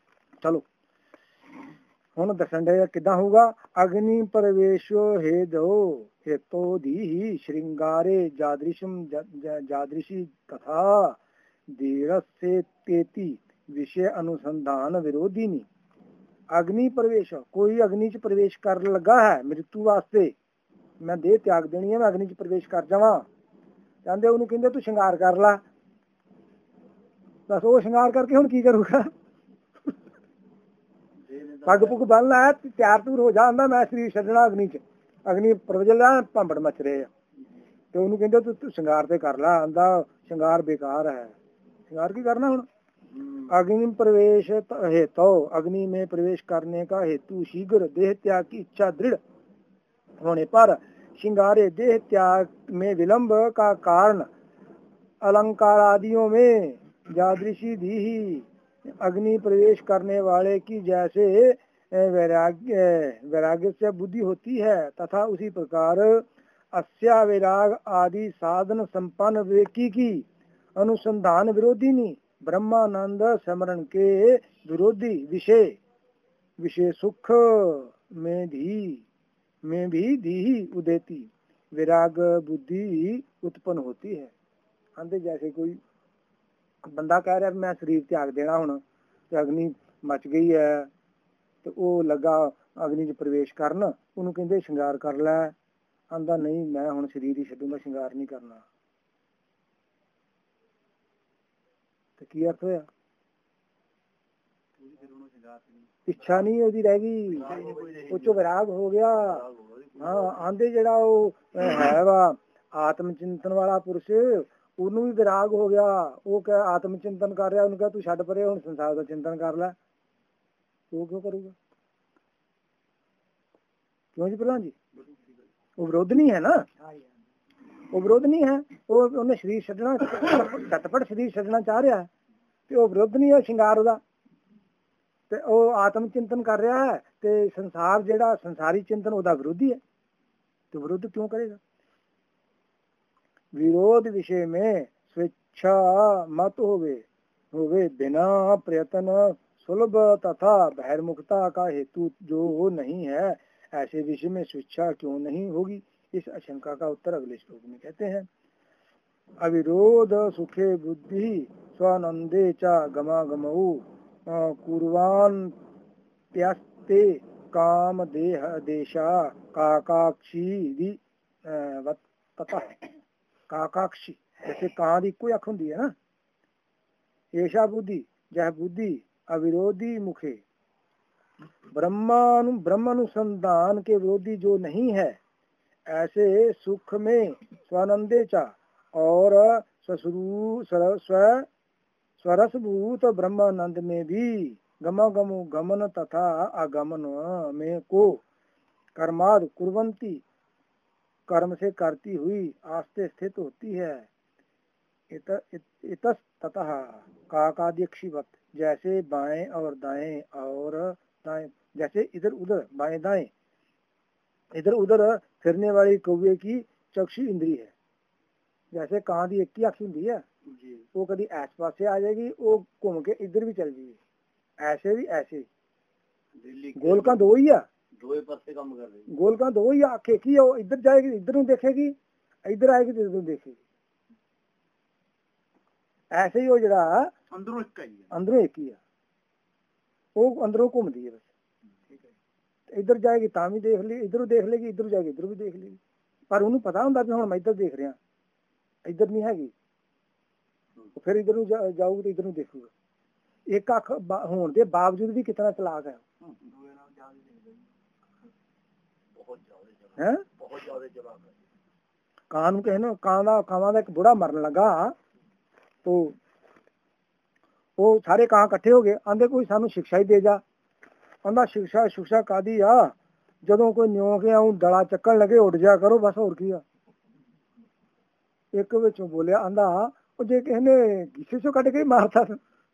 ਚਲੋ ਹੁਣ ਦੱਸਣ ਦੇ ਕਿੱਦਾਂ ਹੋਊਗਾ। ਅਗਨੀ ਪ੍ਰਵੇਸ਼ੋ ਹੇਦੋ ਹੇਤੋ ਦੀ ਸ਼੍ਰਿੰਗਾਰੇ ਜਾਦ੍ਰਿਸ਼ੀ ਤਥਾ ਧੀਰਸੇ ਤੇਤੀ ਵਿਸ਼ੇ ਅਨੁਸੰਧਾਨ ਵਿਰੋਧੀ ਨੀ। ਅਗਨੀ ਪ੍ਰਵੇਸ਼, ਕੋਈ ਅਗਨੀ ਚ ਪ੍ਰਵੇਸ਼ ਕਰਨ ਲੱਗਾ ਹੈ ਮ੍ਰਿਤੂ ਵਾਸਤੇ, ਮੈਂ ਦੇਹ ਤਿਆਗ ਦੇਣੀ ਹੈ, ਮੈਂ ਅਗਨੀ ਚ ਪ੍ਰਵੇਸ਼ ਕਰ ਜਾਵਾਂ, ਕਹਿੰਦੇ ਉਹਨੂੰ ਕਹਿੰਦੇ ਤੂੰ ਸ਼ਿੰਗਾਰ ਕਰ ਲਾ। ਬਸ ਉਹ ਸ਼ਿੰਗਾਰ ਕਰਕੇ ਹੁਣ ਕੀ ਕਰੂਗਾ, ਪੱਗ ਪੁੱਗ ਬੰਨ ਲਾ, ਤਿਆਰ ਤੂਰ ਹੋ ਜਾ, ਆਂਦਾ ਮੈਂ ਸਰੀਰ ਛੱਡਣਾ ਅਗਨੀ ਚ, ਅਗਨੀ ਪ੍ਰਵਜਲਾ ਭਾਂਬੜ ਮਚ ਰਹੇ ਆ, ਤੇ ਉਹਨੂੰ ਕਹਿੰਦੇ ਤੂੰ ਸ਼ਿੰਗਾਰ ਤੇ ਕਰ ਲਾ, ਆਂਦਾ ਸ਼ਿੰਗਾਰ ਬੇਕਾਰ ਹੈ, ਸ਼ਿੰਗਾਰ ਕੀ करना ਹੁਣ। अग्नि प्रवेश हेतु, अग्नि में प्रवेश करने का हेतु शीघ्र देह त्याग की इच्छा दृढ़ होने पर श्रृंगारे देह त्याग में विलंब का कारण अलंकार आदियों में जादृशी दी ही अग्नि प्रवेश करने वाले की जैसे वैराग्य से बुद्धि होती है तथा उसी प्रकार अस्या वैराग आदि साधन संपन्न व्यक्ति की अनुसंधान विरोधी नहीं ब्रह्मानंद स्मरण के विरोधी विषय सुख में भी धी उदेती विराग बुद्धि उत्पन्न होती है। आंदे जैसे कोई बंदा कह रहा मैं शरीर त्याग देना हूं, ते अग्नि मच गई है, ते ਉਹ लगा अग्नि च प्रवेश करन, ਉਹਨੂੰ ਕਹਿੰਦੇ ਸ਼ਿੰਗਾਰ कर लै, आंदा नहीं मैं हुण शरीर ही छड्डूंगा, ਸ਼ਿੰਗਾਰ नहीं करना। ਕੀ ਅਰਥ ਹੋਇਆ, ਇੱਛਾ ਨਹੀਂ ਉਹਦੀ ਰਹਿ ਗਈ, ਉਹ ਚੋਂ ਵਿਰਾਗ ਹੋ ਗਿਆ। ਹਾਂ ਆਂਦੇ ਜਿਹੜਾ ਉਹ ਹੈ ਵਾ ਆਤਮ ਚਿੰਤਨ ਵਾਲਾ ਪੁਰਸ਼, ਉਹਨੂੰ ਵੀ ਵਿਰਾਗ ਹੋ ਗਿਆ, ਉਹ ਕਹਿ ਆਤਮ ਚਿੰਤਨ ਕਰ ਰਿਹਾ, ਉਹਨੂੰ ਕਹਿ ਤੂੰ ਛੱਡ ਪਰੇ, ਹੁਣ ਸੰਸਾਰ ਦਾ ਚਿੰਤਨ ਕਰ ਲੈ। ਉਹ ਕਿਉਂ ਕਰੂਗਾ, ਕਿਉਂ ਜੀ ਪ੍ਰਧਾਨ ਜੀ, ਉਹ ਵਿਰੋਧ ਨਹੀਂ ਹੈ ਨਾ, ਉਹ ਵਿਰੋਧ ਨਹੀਂ ਹੈ, ਉਹ ਉਹਨੇ ਸਰੀਰ ਛੱਡਣਾ, ਝਟਪਟ ਸਰੀਰ ਛੱਡਣਾ ਚਾਹ ਰਿਹਾ, ਤੇ ਉਹ ਵਿਰੋਧ ਨਹੀਂ ਹੈ ਸ਼ਿੰਗਾਰ ਉਹਦਾ, ਤੇ ਉਹ ਆਤਮ ਚਿੰਤਨ ਕਰ ਰਿਹਾ ਹੈ, ਤੇ ਸੰਸਾਰ ਜਿਹੜਾ ਸੰਸਾਰੀ ਚਿੰਤਨ ਉਹਦਾ ਵਿਰੋਧੀ ਹੈ, ਤੇ ਵਿਰੋਧ ਕਿਉਂ ਕਰੇਗਾ। विरोध विषय में स्वेच्छा मत होवे बिना प्रयत्न सुलभ तथा बहिर्मुखता का हेतु जो नहीं है, ऐसे विषय में स्वेच्छा क्यों नहीं होगी। इस आशंका का उत्तर अगले श्लोक में कहते हैं। अविरोध सुखे बुद्धि स्वानंदे च गमागमौ कुर्वान त्यास्ते काम देह देशा काकाक्षी तथा काकाक्षी, जैसे ਕਾਂ ਦੀ ਇੱਕੋ ਅੱਖ ਹੁੰਦੀ है ना, ऐसा बुद्धि यह बुद्धि अविरोधी मुखे ब्रह्मानुसंधान के विरोधी जो नहीं है, ऐसे सुख में स्वानंदे चा और स्वरसभूत ब्रह्मानंद में भी गमन तथा आगमन में को कर्माद कुर्वंती कर्म से करती हुई आस्ते स्थित होती है। इतस ततः काकादिक्षिवत, जैसे बाएं और दाएं जैसे इधर उधर बाएं दाएं इधर उधर फिरने वाली कौवे की चक्षु इंद्री है। जैसे ਕਾਂ ਦੀ ਇੱਕ ਹੀ ਅੱਖ ਹੁੰਦੀ ਹੈ, ਉਹ ਕਦੀ ਇਸ ਪਾਸੇ ਆ ਜਾਏਗੀ, ਉਹ ਘੁੰਮ ਕੇ ਇੱਧਰ ਵੀ ਚਲ ਜਾਏਗੀ, ऐसे भी ऐसे ਗੋਲਕਾਂ ਦੋ ਹੀ ਆ, ਦੋਏ ਪਾਸੇ ਕੰਮ ਕਰ ਰਹੀ, ਗੋਲਕਾਂ ਦੋ ਹੀ ਅੱਖ ਇੱਕ ਹੀ ਆ, ਉਹ ਇੱਧਰ ਜਾਏਗੀ ਇੱਧਰ ਨੂੰ ਦੇਖੇਗੀ, ਇੱਧਰ ਆਏਗੀ ਤੇ ਇੱਧਰ ਨੂੰ ਦੇਖੇਗੀ। ਐਸੇ ਹੀ ਉਹ ਜਿਹੜਾ ਅੰਦਰੋਂ ਇੱਕ ਹੀ ਆ, ਉਹ ਅੰਦਰੋਂ ਘੁੰਮਦੀ ਹੈ ਬਸ, ਇੱਧਰ ਜਾਏਗੀ ਤਾਂ ਵੀ ਦੇਖ ਲਈ, ਇੱਧਰੋਂ ਦੇਖ ਲੇਗੀ, ਇੱਧਰ ਜਾਏਗੀ ਇੱਧਰੋਂ ਵੀ ਦੇਖ ਲੇਗੀ, ਪਰ ਉਹਨੂੰ ਪਤਾ ਹੁੰਦਾ ਵੀ ਹੁਣ ਮੈਂ ਇੱਧਰ ਦੇਖ ਰਿਹਾ, ਇੱਧਰ ਨਹੀਂ ਹੈਗੀ, ਫਿਰ ਇੱਧਰ ਨੂੰ ਜਾਊਗੀ ਤੇ ਇੱਧਰ ਨੂੰ ਦੇਖੂਗਾ। ਇੱਕ ਅੱਖ ਹੋਣ ਦੇ ਬਾਵਜੂਦ ਵੀ ਕਿਤਨਾ ਚਲਾਕ ਹੈ, ਹੈ ਬਹੁਤ ਜ਼ਿਆਦਾ ਚਲਾਕ ਹੈ। ਕਾਂ ਨੂੰ ਕਹੇ ਨਾ, ਕਾਵਾਂ ਦਾ ਇੱਕ ਬੁੜਾ ਮਰਨ ਲੱਗਾ, ਤੋ ਉਹ ਸਾਰੇ ਕਾਂ ਇਕੱਠੇ ਹੋ ਗਏ, ਆਂਦੇ ਕੋਈ ਸਾਨੂੰ ਸਿੱਖਿਆ ਹੀ ਦੇ ਜਾ। ਆਂਦਾ ਸਿੱਖਿਆ ਕਾਦੀ ਆ, ਜਦੋਂ ਕੋਈ ਨਿਉ ਕੇ ਆਉਂ ਡਲਾ ਚੱਕਣ ਲੱਗੇ ਉੱਡ ਜਾ ਕਰੋ ਬਸ, ਹੋਰ ਕੀ ਆ। ਇੱਕ ਵਿੱਚੋਂ ਬੋਲਿਆ, ਆਂਦਾ ਉਹ ਜੇ ਕਿਸੇ ਨੇ ਕਿਸੇ ਚੋਂ ਕੱਢ ਕੇ ਮਾਰਤਾ,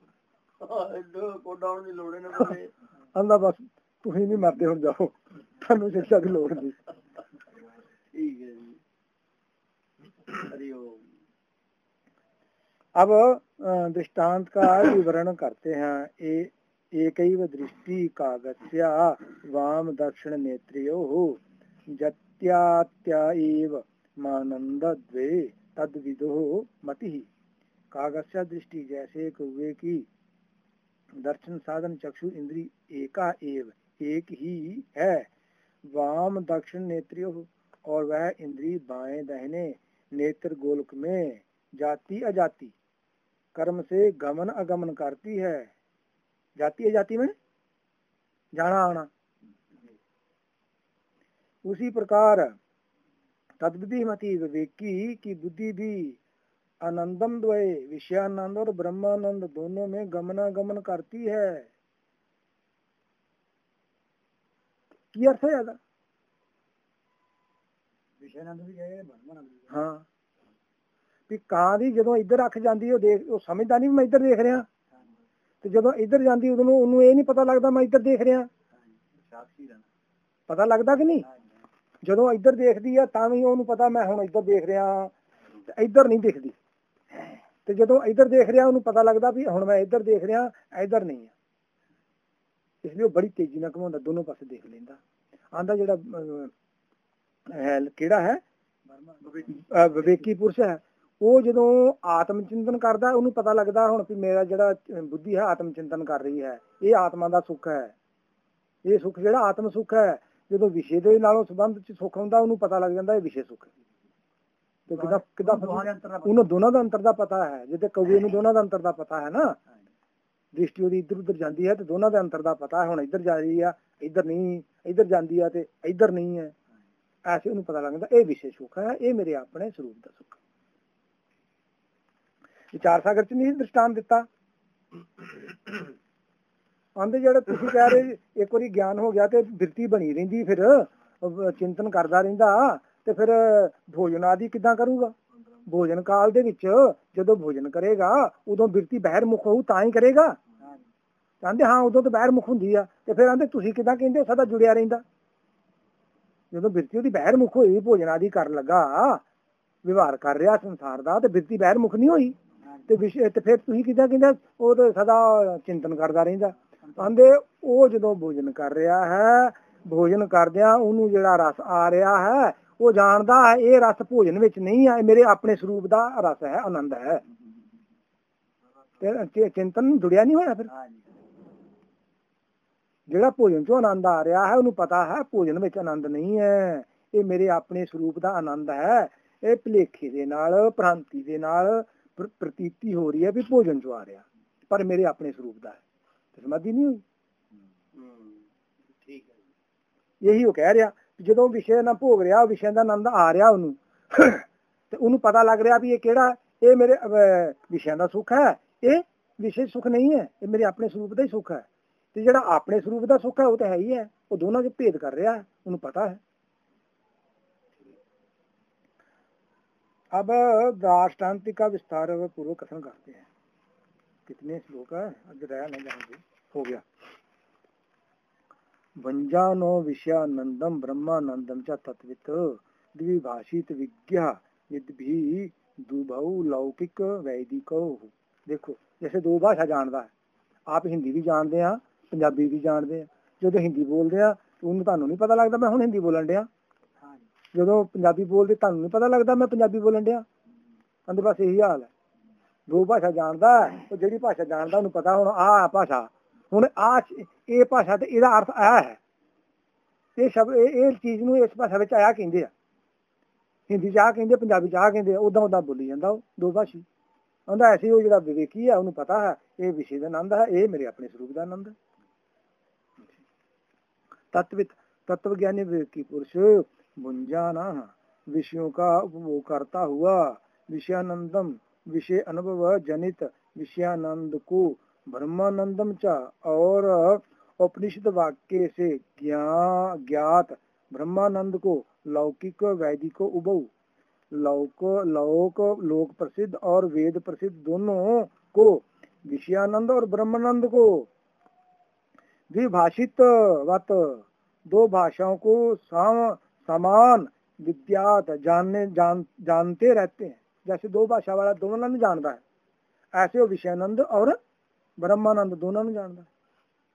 ਆਂਦਾ ਬਸ ਤੁਸੀਂ ਨੀ ਮਰਦੇ, ਹੁਣ ਜਾਓ, ਤੁਹਾਨੂੰ ਸਿੱਖਿਆ ਦੀ ਲੋੜ ਨਹੀਂ। ठीक है जी, हरिओम। अब दृष्टांत का विवरण करते हैं। ये एकैव दृष्टि कागस्या वाम दक्षिण नेत्र्योः जत्यात्या एव मानंद द्वे तद्विदो मतिः। कागस्या दृष्टि जैसे कौवे की दर्शन साधन चक्षु इंद्री एका एव एक ही है। वाम दक्षिण नेत्र्योः और वह इंद्री बाएं दाहिने नेत्र गोलक में जाति अजाति कर्म से गमन अगमन करती है। जाति अजाति में जाना आना। उसी प्रकार तद्विधि मति विवेकी की बुद्धि भी आनंदम द्वय विषयानंद और ब्रह्मानंद दोनों में गमनागमन करती है। की अर्थ है ज्यादा विषयानंद भी है ब्रह्मानंद भी। हाँ भी ਕਾਂ ਦੀ ਜਦੋਂ ਇੱਧਰ ਅੱਖ ਜਾਂਦੀ ਉਹ ਸਮਝਦਾ ਨਹੀਂ ਮੈਂ ਇੱਧਰ ਦੇਖ ਰਿਹਾ, ਤੇ ਜਦੋਂ ਇੱਧਰ ਜਾਂਦੀ ਉਦੋਂ ਉਹਨੂੰ ਇਹ ਨਹੀਂ ਪਤਾ ਲੱਗਦਾ ਮੈਂ ਇੱਧਰ ਦੇਖ ਰਿਹਾ। ਪਤਾ ਲੱਗਦਾ ਕਿ ਨਹੀਂ? ਜਦੋਂ ਇੱਧਰ ਦੇਖਦੀ ਆ ਤਾਂ ਵੀ ਉਹਨੂੰ ਪਤਾ ਮੈਂ ਹੁਣ ਇੱਧਰ ਦੇਖ ਰਿਹਾ, ਤੇ ਇੱਧਰ ਨਹੀਂ ਦਿਖਦੀ। ਤੇ ਜਦੋਂ ਇੱਧਰ ਦੇਖ ਰਿਹਾ ਉਹਨੂੰ ਪਤਾ ਲੱਗਦਾ ਵੀ ਹੁਣ ਮੈਂ ਇੱਧਰ ਦੇਖ ਰਿਹਾ, ਇੱਧਰ ਨਹੀਂ ਆ। ਇਸ ਲਈ ਉਹ ਬੜੀ ਤੇਜ਼ੀ ਨਾਲ ਘੁਮਾਉਂਦਾ, ਦੋਨੋਂ ਪਾਸੇ ਦੇਖ ਲੈਂਦਾ। ਆਂਦਾ ਜਿਹੜਾ ਕਿਹੜਾ ਹੈ ਵਿਵੇਕੀ ਪੁਰਸ਼ ਹੈ, ਉਹ ਜਦੋਂ ਆਤਮ ਚਿੰਤਨ ਕਰਦਾ ਉਹਨੂੰ ਪਤਾ ਲੱਗਦਾ ਹੁਣ ਵੀ ਮੇਰਾ ਜਿਹੜਾ ਬੁੱਧੀ ਹੈ ਆਤਮ ਚਿੰਤਨ ਕਰ ਰਹੀ ਹੈ, ਇਹ ਆਤਮਾ ਦਾ ਸੁੱਖ ਹੈ। ਇਹ ਸੁੱਖ ਜਿਹੜਾ ਆਤਮ ਸੁੱਖ ਹੈ, ਜਦੋਂ ਵਿਸ਼ੇ ਦੇ ਨਾਲੋਂ ਸੰਬੰਧ ਚ ਸੁੱਖ ਹੁੰਦਾ ਉਹਨੂੰ ਪਤਾ ਲੱਗ ਜਾਂਦਾ ਇਹ ਵਿਸ਼ੇ ਸੁੱਖ ਹੈ। ਤੇ ਕਿਦਾਂ ਉਹਨੂੰ ਦੋਨਾਂ ਦਾ ਅੰਤਰ ਦਾ ਪਤਾ ਹੈ। ਜਿੱਥੇ ਕੌਵੇ ਨੂੰ ਦੋਨਾਂ ਦਾ ਅੰਤਰ ਦਾ ਪਤਾ ਹੈ ਨਾ, ਦ੍ਰਿਸ਼ਟੀ ਉਹਦੀ ਇੱਧਰ ਉੱਧਰ ਜਾਂਦੀ ਹੈ ਤੇ ਦੋਨਾਂ ਦੇ ਅੰਤਰ ਦਾ ਪਤਾ ਹੈ। ਹੁਣ ਇੱਧਰ ਜਾ ਰਹੀ ਆ, ਇੱਧਰ ਨਹੀਂ, ਇੱਧਰ ਜਾਂਦੀ ਆ ਤੇ ਇੱਧਰ ਨਹੀਂ ਹੈ। ਐਸੇ ਉਹਨੂੰ ਪਤਾ ਲੱਗਦਾ ਇਹ ਵਿਸ਼ੇ ਸੁੱਖ ਹੈ, ਇਹ ਮੇਰੇ ਆਪਣੇ ਸਰੂਪ ਦਾ ਸੁੱਖ। ਵਿਚਾਰ ਸਾਗਰ ਚ ਨਹੀਂ ਦ੍ਰਿਸ਼ਟਾਂਤ ਦਿੱਤਾ। ਆਂਦੇ ਜਿਹੜੇ ਤੁਸੀਂ ਕਹਿ ਰਹੇ ਇੱਕ ਵਾਰੀ ਗਿਆਨ ਹੋ ਗਿਆ ਤੇ ਬਿਰਤੀ ਬਣੀ ਰਹਿੰਦੀ, ਫਿਰ ਚਿੰਤਨ ਕਰਦਾ ਰਹਿੰਦਾ, ਤੇ ਫਿਰ ਭੋਜਨ ਆਦਿ ਕਿੱਦਾਂ ਕਰੂਗਾ? ਭੋਜਨ ਕਾਲ ਦੇ ਵਿੱਚ ਜਦੋਂ ਭੋਜਨ ਕਰੇਗਾ ਉਦੋਂ ਬਿਰਤੀ ਬਹਿਰਮੁਖ ਹੋਊ ਤਾਂ ਹੀ ਕਰੇਗਾ। ਕਹਿੰਦੇ ਹਾਂ ਉਦੋਂ ਤਾਂ ਬਹਿਰਮੁਖ ਹੁੰਦੀ ਆ, ਤੇ ਫਿਰ ਆਂਦੇ ਤੁਸੀਂ ਕਿੱਦਾਂ ਕਹਿੰਦੇ ਸਦਾ ਜੁੜਿਆ ਰਹਿੰਦਾ? ਜਦੋਂ ਬਿਰਤੀ ਉਹਦੀ ਬਹਿਰਮੁਖ ਹੋਈ, ਭੋਜਨ ਆਦਿ ਕਰਨ ਲੱਗਾ, ਵਿਵਹਾਰ ਕਰ ਰਿਹਾ ਸੰਸਾਰ ਦਾ, ਤੇ ਬਿਰਤੀ ਬਹਿਰਮੁਖ ਨਹੀਂ ਹੋਈ ਤੇ ਵਿਸ਼ੇ, ਤੇ ਫਿਰ ਤੁਸੀਂ ਕਿੱਦਾਂ ਕਹਿੰਦੇ ਉਹ ਤਾਂ ਸਦਾ ਚਿੰਤਨ ਕਰਦਾ ਰਹਿੰਦਾ? ਕਹਿੰਦੇ ਉਹ ਜਦੋਂ ਭੋਜਨ ਕਰ ਰਿਹਾ ਹੈ, ਭੋਜਨ ਕਰਦਿਆਂ ਉਹਨੂੰ ਜਿਹੜਾ ਰਸ ਆ ਰਿਹਾ ਹੈ ਉਹ ਜਾਣਦਾ ਹੈ ਇਹ ਰਸ ਭੋਜਨ ਵਿੱਚ ਨਹੀਂ ਹੈ, ਮੇਰੇ ਆਪਣੇ ਸਰੂਪ ਦਾ ਰਸ ਹੈ, ਆਨੰਦ ਹੈ। ਤੇ ਚਿੰਤਨ ਜੁੜਿਆ ਨਹੀਂ ਹੋਇਆ। ਫਿਰ ਜਿਹੜਾ ਭੋਜਨ ਚੋਂ ਆਨੰਦ ਆ ਰਿਹਾ ਹੈ ਉਹਨੂੰ ਪਤਾ ਹੈ ਭੋਜਨ ਵਿੱਚ ਆਨੰਦ ਨਹੀਂ ਹੈ, ਇਹ ਮੇਰੇ ਆਪਣੇ ਸਰੂਪ ਦਾ ਆਨੰਦ ਹੈ। ਇਹ ਭੁਲੇਖੇ ਦੇ ਨਾਲ ਭ੍ਰਾਂਤੀ ਦੇ ਨਾਲ ਪ੍ਰਤੀਤੀ ਹੋ ਰਹੀ ਹੈ ਵੀ ਭੋਜਨ ਚੋਂ ਆ ਰਿਹਾ, ਪਰ ਮੇਰੇ ਆਪਣੇ ਸਰੂਪ ਦਾ ਹੈ। ਸਮਾਧੀ ਨਹੀਂ ਹੋਈ। ਠੀਕ ਹੈ, ਇਹੀ ਉਹ ਕਹਿ ਰਿਹਾ। ਜਦੋਂ ਵਿਸ਼ੇ ਨਾਲ ਭੋਗ ਰਿਹਾ, ਵਿਸ਼ੇ ਦਾ ਆਨੰਦ ਆ ਰਿਹਾ ਉਹਨੂੰ, ਤੇ ਉਹਨੂੰ ਪਤਾ ਲੱਗ ਰਿਹਾ ਵੀ ਇਹ ਕਿਹੜਾ, ਇਹ ਮੇਰੇ ਵਿਸ਼ਿਆਂ ਦਾ ਸੁੱਖ ਹੈ, ਇਹ ਵਿਸ਼ੇ ਸੁੱਖ ਨਹੀਂ ਹੈ, ਇਹ ਮੇਰੇ ਆਪਣੇ ਸਰੂਪ ਦਾ ਹੀ ਸੁੱਖ ਹੈ। ਤੇ ਜਿਹੜਾ ਆਪਣੇ ਸਰੂਪ ਦਾ ਸੁੱਖ ਹੈ ਉਹ ਤਾਂ ਹੈ ਹੀ ਹੈ, ਉਹ ਦੋਨਾਂ ਚ ਭੇਦ ਕਰ ਰਿਹਾ, ਉਹਨੂੰ ਪਤਾ ਹੈ। अब दाष्टान्तिक का विस्तार पूर्वक कथन करते हैं। कितने श्लोक है? अब रहा नहीं जाएंगे, हो गया। भंजानो विषयानंदम ब्रह्मानंदम च तत्वित द्विभाषित विज्ञा यद्भी दुभौ लौकिक वैदिको। देखो जैसे दो भाषा जानता है, आप हिंदी भी जानते हैं, पंजाबी भी जानते हैं। जो हिंदी बोलते हैं ਉਹਨੂੰ ਤੁਹਾਨੂੰ ਨਹੀਂ ਪਤਾ ਲੱਗਦਾ ਮੈਂ ਹੁਣ ਹਿੰਦੀ ਬੋਲਣ ਡਿਆ, ਜਦੋਂ ਪੰਜਾਬੀ ਬੋਲਦੇ ਤੁਹਾਨੂੰ ਨਹੀਂ ਪਤਾ ਲੱਗਦਾ ਮੈਂ ਪੰਜਾਬੀ ਬੋਲਣ ਡਿਆ। ਕਹਿੰਦੇ ਬਸ ਇਹੀ ਹਾਲ ਹੈ। ਦੋ ਭਾਸ਼ਾ ਜਾਣਦਾ, ਉਹ ਜਿਹੜੀ ਭਾਸ਼ਾ ਜਾਣਦਾ ਉਹਨੂੰ ਪਤਾ ਹੁਣ ਆਹ ਭਾਸ਼ਾ, ਹੁਣ ਇਹ ਭਾਸ਼ਾ ਤੇ ਇਹਦਾ ਅਰਥ ਆਇਆ ਹੈ, ਇਹ ਸ਼ਬਦ ਇਹ ਚੀਜ਼ ਨੂੰ ਇਸ ਭਾਸ਼ਾ ਵਿੱਚ ਆਇਆ ਕਹਿੰਦੇ ਆ। ਹਿੰਦੀ ਚ ਆਹ ਕਹਿੰਦੇ, ਪੰਜਾਬੀ ਚ ਆਹ ਕਹਿੰਦੇ, ਉਦਾਂ ਉਦਾਂ ਬੋਲੀ ਜਾਂਦਾ ਉਹ ਦੋ ਭਾਸ਼ੀ। ਕਹਿੰਦਾ ਐਸੇ ਉਹ ਜਿਹੜਾ ਵਿਵੇਕੀ ਹੈ ਉਹਨੂੰ ਪਤਾ ਹੈ ਇਹ ਵਿਸ਼ੇ ਦਾ ਆਨੰਦ ਹੈ, ਇਹ ਮੇਰੇ ਆਪਣੇ ਸਰੂਪ ਦਾ ਆਨੰਦ ਹੈ। तत्वित तत्व ज्ञानी विवेकी पुरुष भुंजाना विषयों का उपभोग करता हुआ विषयानंदम विषय अनुभव जनित विषयानंद को ब्रह्मानंदम च और उपनिषद वाक्य से ज्ञात ब्रह्मानंद को लौकिक वैदिक उभौ लोक प्रसिद्ध और वेद प्रसिद्ध दोनों को विषयानंद और ब्रह्मानंद को द्विभाषित वत दो भाषाओं को समान विद्यात जानते रहते हैं। जैसे दो भाषा वाला दोनों जानता है, ऐसे वो विषयानंद और ब्रह्मानंद दोनों जानता है।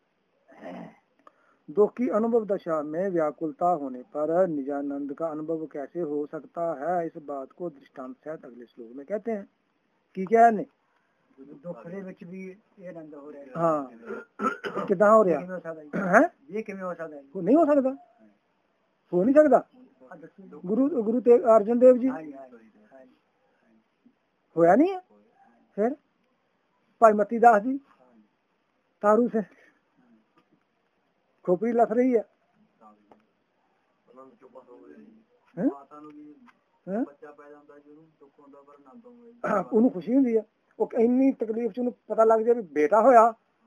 दुख की अनुभव दशा में व्याकुलता होने पर निजानंद का अनुभव कैसे हो सकता है, इस बात को दृष्टांत सहित अगले श्लोक में कहते हैं कि क्या है दुख ਦੇ ਵਿੱਚ ਵੀ ਇਹ ਆਨੰਦ ਹੋ ਰਿਹਾ हाँ कितना हो रहा है, ਇਹ ਕਿਵੇਂ ਹੋ ਸਕਦਾ वो नहीं हो सकता, हो नहीं सकता। गुरु तेग अर्जन देव जी होया नहीं है, फिर भाई मती दास जी तारू से खोपड़ी लस रही है, ਉਹਨੂੰ ਖੁਸ਼ੀ ਹੁੰਦੀ ਹੈ, ਉਹ ਇੰਨੀ ਤਕਲੀਫ ਚ ਉਹਨੂੰ ਪਤਾ ਲੱਗ ਜਾਏ ਵੀ ਬੇਟਾ ਹੋਇਆ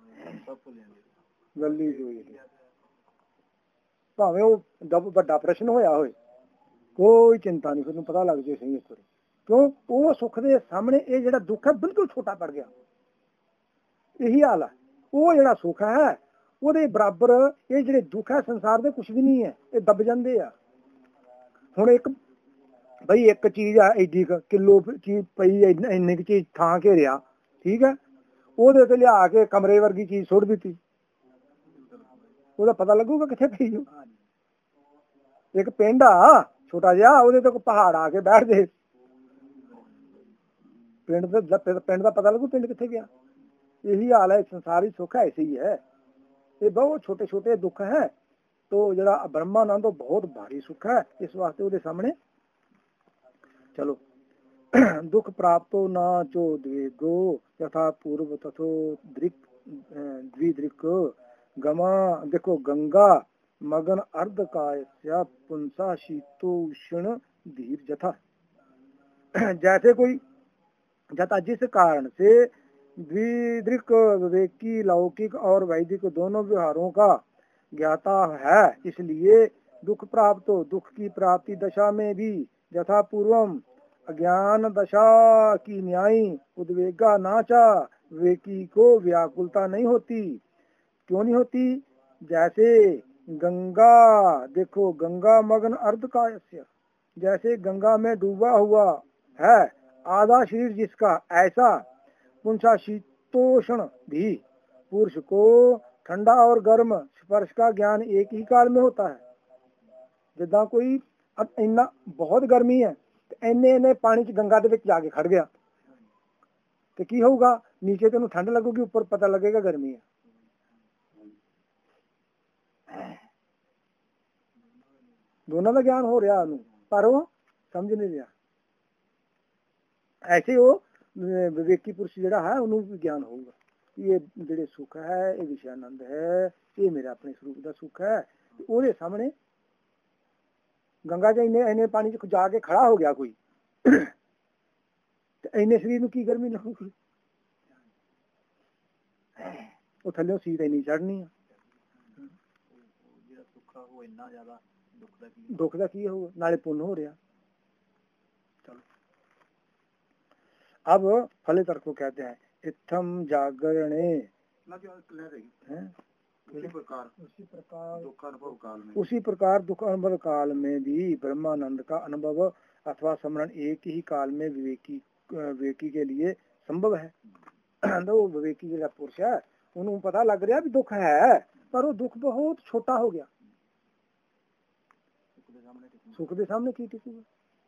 ਗੱਲੀ ਹੋਈ, ਭਾਵੇਂ ਉਹ ਵੱਡਾ ਪ੍ਰਸ਼ਨ ਹੋਇਆ ਹੋਏ ਕੋਈ ਚਿੰਤਾ ਨਹੀਂ, ਉਹਨੂੰ ਪਤਾ ਲੱਗ ਜਾਏ ਸਹੀ ਇੱਕ ਵਾਰੀ, ਕਿਉਂ ਉਹ ਸੁੱਖ ਦੇ ਸਾਹਮਣੇ ਇਹ ਜਿਹੜਾ ਦੁੱਖ ਹੈ ਬਿਲਕੁਲ ਛੋਟਾ ਪੜ ਗਿਆ। ਇਹੀ ਹਾਲ ਹੈ, ਉਹ ਜਿਹੜਾ ਸੁੱਖ ਹੈ ਉਹਦੇ ਬਰਾਬਰ ਇਹ ਜਿਹੜੇ ਦੁੱਖ ਹੈ ਸੰਸਾਰ ਦੇ ਕੁਛ ਵੀ ਨਹੀਂ ਹੈ, ਇਹ ਦਬ ਜਾਂਦੇ ਆ। ਹੁਣ ਇੱਕ ਬਈ ਇੱਕ ਚੀਜ਼ ਆ ਐਡੀ ਕਿਲੋ ਚੀਜ਼ ਪਈ, ਇੰਨੀ ਕੁ ਚੀਜ਼ ਥਾਂ ਘੇਰਿਆ, ਠੀਕ ਹੈ, ਉਹਦੇ ਤੇ ਲਿਆ ਕੇ ਕਮਰੇ ਵਰਗੀ ਚੀਜ਼ ਸੁੱਟ ਦਿੱਤੀ, ਉਹਦਾ ਪਤਾ ਲੱਗੂਗਾ ਕਿੱਥੇ ਪਈ ਹੋ। ਇੱਕ ਪਿੰਡ ਆ ਛੋਟਾ ਜਿਹਾ, ਉਹਦੇ ਤੇ ਕੋਈ ਪਹਾੜ ਆ ਕੇ ਬੈਠ ਜੇ, ਪਿੰਡ ਦਾ ਪਤਾ ਲੱਗੂ ਪਿੰਡ ਕਿੱਥੇ ਗਿਆ। यही हाल है, संसारी सुख ऐसे ही है, ये बहुत छोटे छोटे दुख है, तो जरा ब्रह्मानंद बहुत भारी सुख है, इस वास्ते उसके सामने चलो दुख प्राप्तो ना चो द्वेगो यथा पूर्व तथो द्विदृक गमा, देखो गंगा मगन अर्ध कायस्या पुंसा शीतोष्ण धीर जथा, जैसे कोई जथा जिस कारण से द्विदृक विवेकी लौकिक और वैदिक दोनों व्यवहारों का ज्ञाता है, इसलिए दुख प्राप्त हो, दुख की प्राप्ति दशा में भी यथा पूर्वम अज्ञान दशा की न्यायी उद्वेगा नाचा विवेकी को व्याकुलता नहीं होती। क्यों नहीं होती? जैसे गंगा, देखो गंगा मगन अर्ध कायस्य, जैसे गंगा में डूबा हुआ है आधा शरीर जिसका, ऐसा पुंसा शीतोष्ण भी पुरुष को ठंडा और गर्म स्पर्श का ज्ञान एक ही काल में होता है। जिदा कोई इन्ना बहुत गर्मी है, इन्ने पानी च गंगा दे विच जाके खड़ गया तो की होगा, नीचे तेन ठंड लगेगी, ऊपर पता लगेगा गर्मी है। दोनों का ज्ञान हो रहा पर वो समझ नहीं रहा। ऐसे वो विवेकी पुरुष जिहड़ा है उन्होंने भी ज्ञान होगा, ये जिहड़े सुख है ये विषयानंद है, ये मेरा अपने स्वरूप का सुख है। ਉਹਦੇ सामने गंगा च इन्ने पानी च जाके खड़ा हो गया कोई ते इन्ने शरीर में की गर्मी लगूगी, वो थल्ले सीत इन्नी चढ़नी है, दुख का की होगा, नाले पुण्य हो रहा। चलो अब फले तर्क को कहते हैं इत्थम जागरणे, उसी प्रकार दुख अनुभव काल में भी ब्रह्मानंद का अनुभव अथवा स्मरण एक ही काल में विवेकी के लिए संभव है। तो विवेकी जो पुरुष है उन्होंने पता लग रहा भी दुख है, पर वो दुख बहुत छोटा हो गया, सुख के सामने की टिकेगा।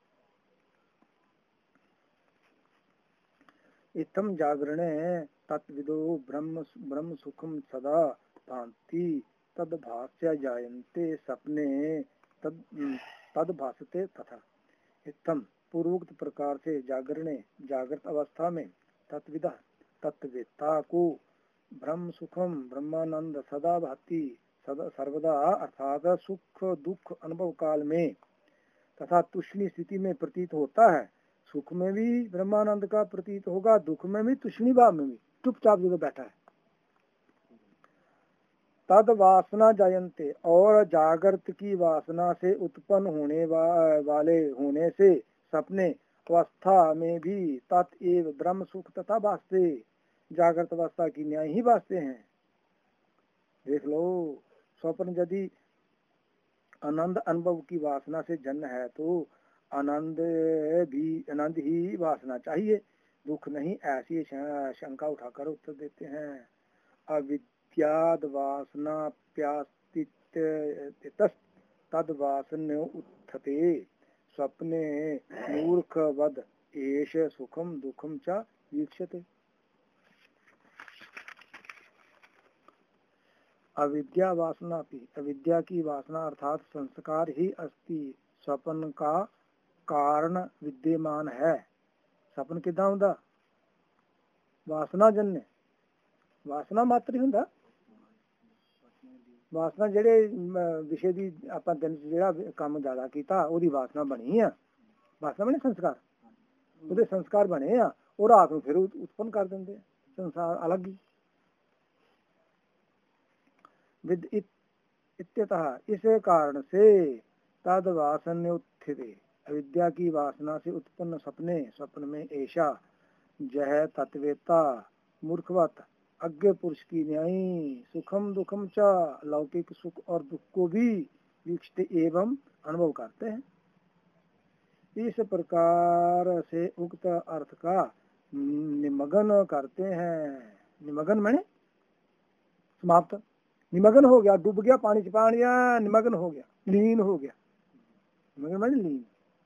इत्थम जागरणे तत्विदो ब्रह्म सुखम सदा भांति तद भाष्य जायन्ते सपने तद भासते तथा। इत्थम पूर्वोक्त प्रकार से जागरणे जागृत अवस्था में तत्विदा तत्वेत्ता को ब्रह्म सुखम ब्रह्मानंद सदा भाति सर्वदा अर्थात सुख दुख अनुभव काल में तथा तुष्णी स्थिति में प्रतीत होता है। सुख में भी ब्रह्मानंद का प्रतीत होगा, दुख में भी, तुष्णी भाव में भी, चुपचाप जो बैठा है। तद वासना जायन्ते, और जागृत की वासना से उत्पन्न होने वाले होने से सपने अवस्था में भी तत्एव ब्रह्म सुख तथा भासते, जागृत अवस्था की न्याय ही भासते हैं। देख लो, स्वप्न यदि आनंद अनुभव की वासना से जन्म है तो आनंद ही वासना चाहिए, दुख नहीं, ऐसी शंका उठाकर उत्तर देते हैं। अविद्याद वासनाप्यास्तित तद वासन्य उत्थते स्वप्ने मूर्खवद एष सुखम दुखम च वीक्षते। अविद्या वासना भी, अविद्या की वासना अर्थात संस्कार ही अस्ति स्वप्न का कारण विद्यमान है। स्वप्न किदा हुंदा? वासना जन्य, वासना मात्र ही हुंदा। वासना ਜਿਹੜੇ ਵਿਸ਼ੇ ਦੀ ਆਪਾਂ ਦਿਨ ਜਿਹੜਾ ਕੰਮ ਜ਼ਿਆਦਾ ਕੀਤਾ ਉਹਦੀ ਵਾਸਨਾ ਬਣੀ ਆ। ਵਾਸਨਾ ਬਣੇ ਸੰਸਕਾਰ, ਉਹਦੇ ਸੰਸਕਾਰ ਬਣੇ ਆ, ਉਹ ਰਾਤ ਨੂੰ ਫਿਰ ਉਤਪੰਨ ਕਰ ਦਿੰਦੇ ਆ ਸੰਸਾਰ ਅਲੱਗ ਹੀ। विद इत्यतः इस कारण से तद वासन्य उत्थिते अविद्या की वासना से उत्पन्न सपने स्वप्न में ऐसा जह तत्वेता मूर्खवत अज्ञ पुरुष की न्यायी सुखम दुखम च लौकिक सुख और दुख को भी वीक्षते एवं अनुभव करते हैं। इस प्रकार से उक्त अर्थ का निमग्न करते हैं। निमग्न माने समाप्त, निमग्न हो गया, डूब गया पानी च, पानी निमग्न हो गया, लीन हो गया। निमग्न माने लीन।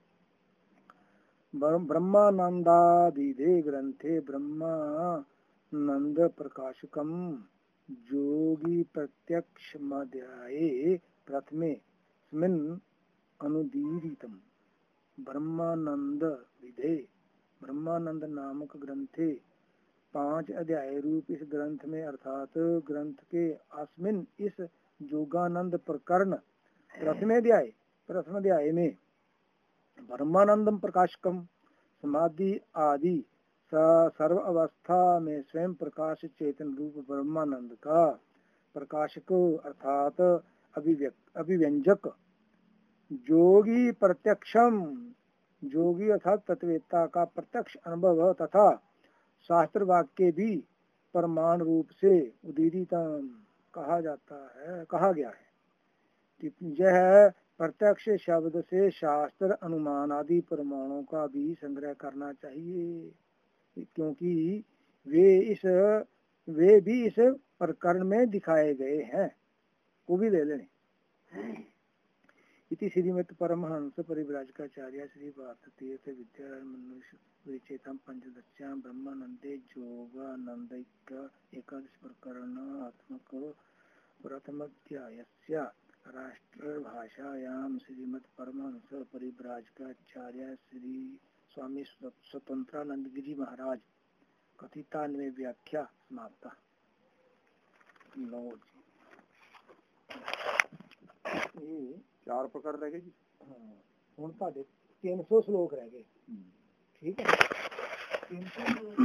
ब्रह्मानंदादिदे ग्रंथे ब्रह्मानंद प्रकाशकम जोगी प्रत्यक्ष मध्याये प्रथमे स्मिन् अनुदीरितम। ब्रह्मानंद विधे, ब्रह्मानंद नामक ग्रंथे 5 अध्याय रूप इस ग्रंथ में अर्थात ग्रंथ के अस्मिन इस जोगानंद प्रकरण प्रथम अध्याय में ब्रह्मानंदम प्रकाशकम समाधि आदि सर्व अवस्था में स्वयं प्रकाश चेतन रूप ब्रह्मानंद का प्रकाशक अर्थात अभिव्यंजक जोगी प्रत्यक्षम, जोगी अर्थात तत्वेता का प्रत्यक्ष अनुभव तथा शास्त्र वाक्य भी प्रमाण रूप से उदीरितम कहा गया है। यह प्रत्यक्ष शब्द से शास्त्र अनुमान आदि प्रमाणों का भी संग्रह करना चाहिए, क्योंकि वे भी इस प्रकरण में दिखाए गए हैं, वो भी ले लें। इति श्रीमद् परमहंस परिव्राजकाचार्य श्री भारत तीर्थ विद्या मनुष्य विचेतम पंचदश्याम ब्रह्मानंदे जोगानंदैक एकादश प्रकरणात्मक प्रथमाध्यायस्य राष्ट्रभाषायां श्रीमद् परमहंस परिव्राजकाचार्य श्री स्वामी स्वतंत्रानंद गिरी महाराज कथितान्वय व्याख्या समाप्ता। ये 4 प्रकार रह गए जी। हाँ, हुण तुहाडे 300 श्लोक रह गए। ठीक है, 300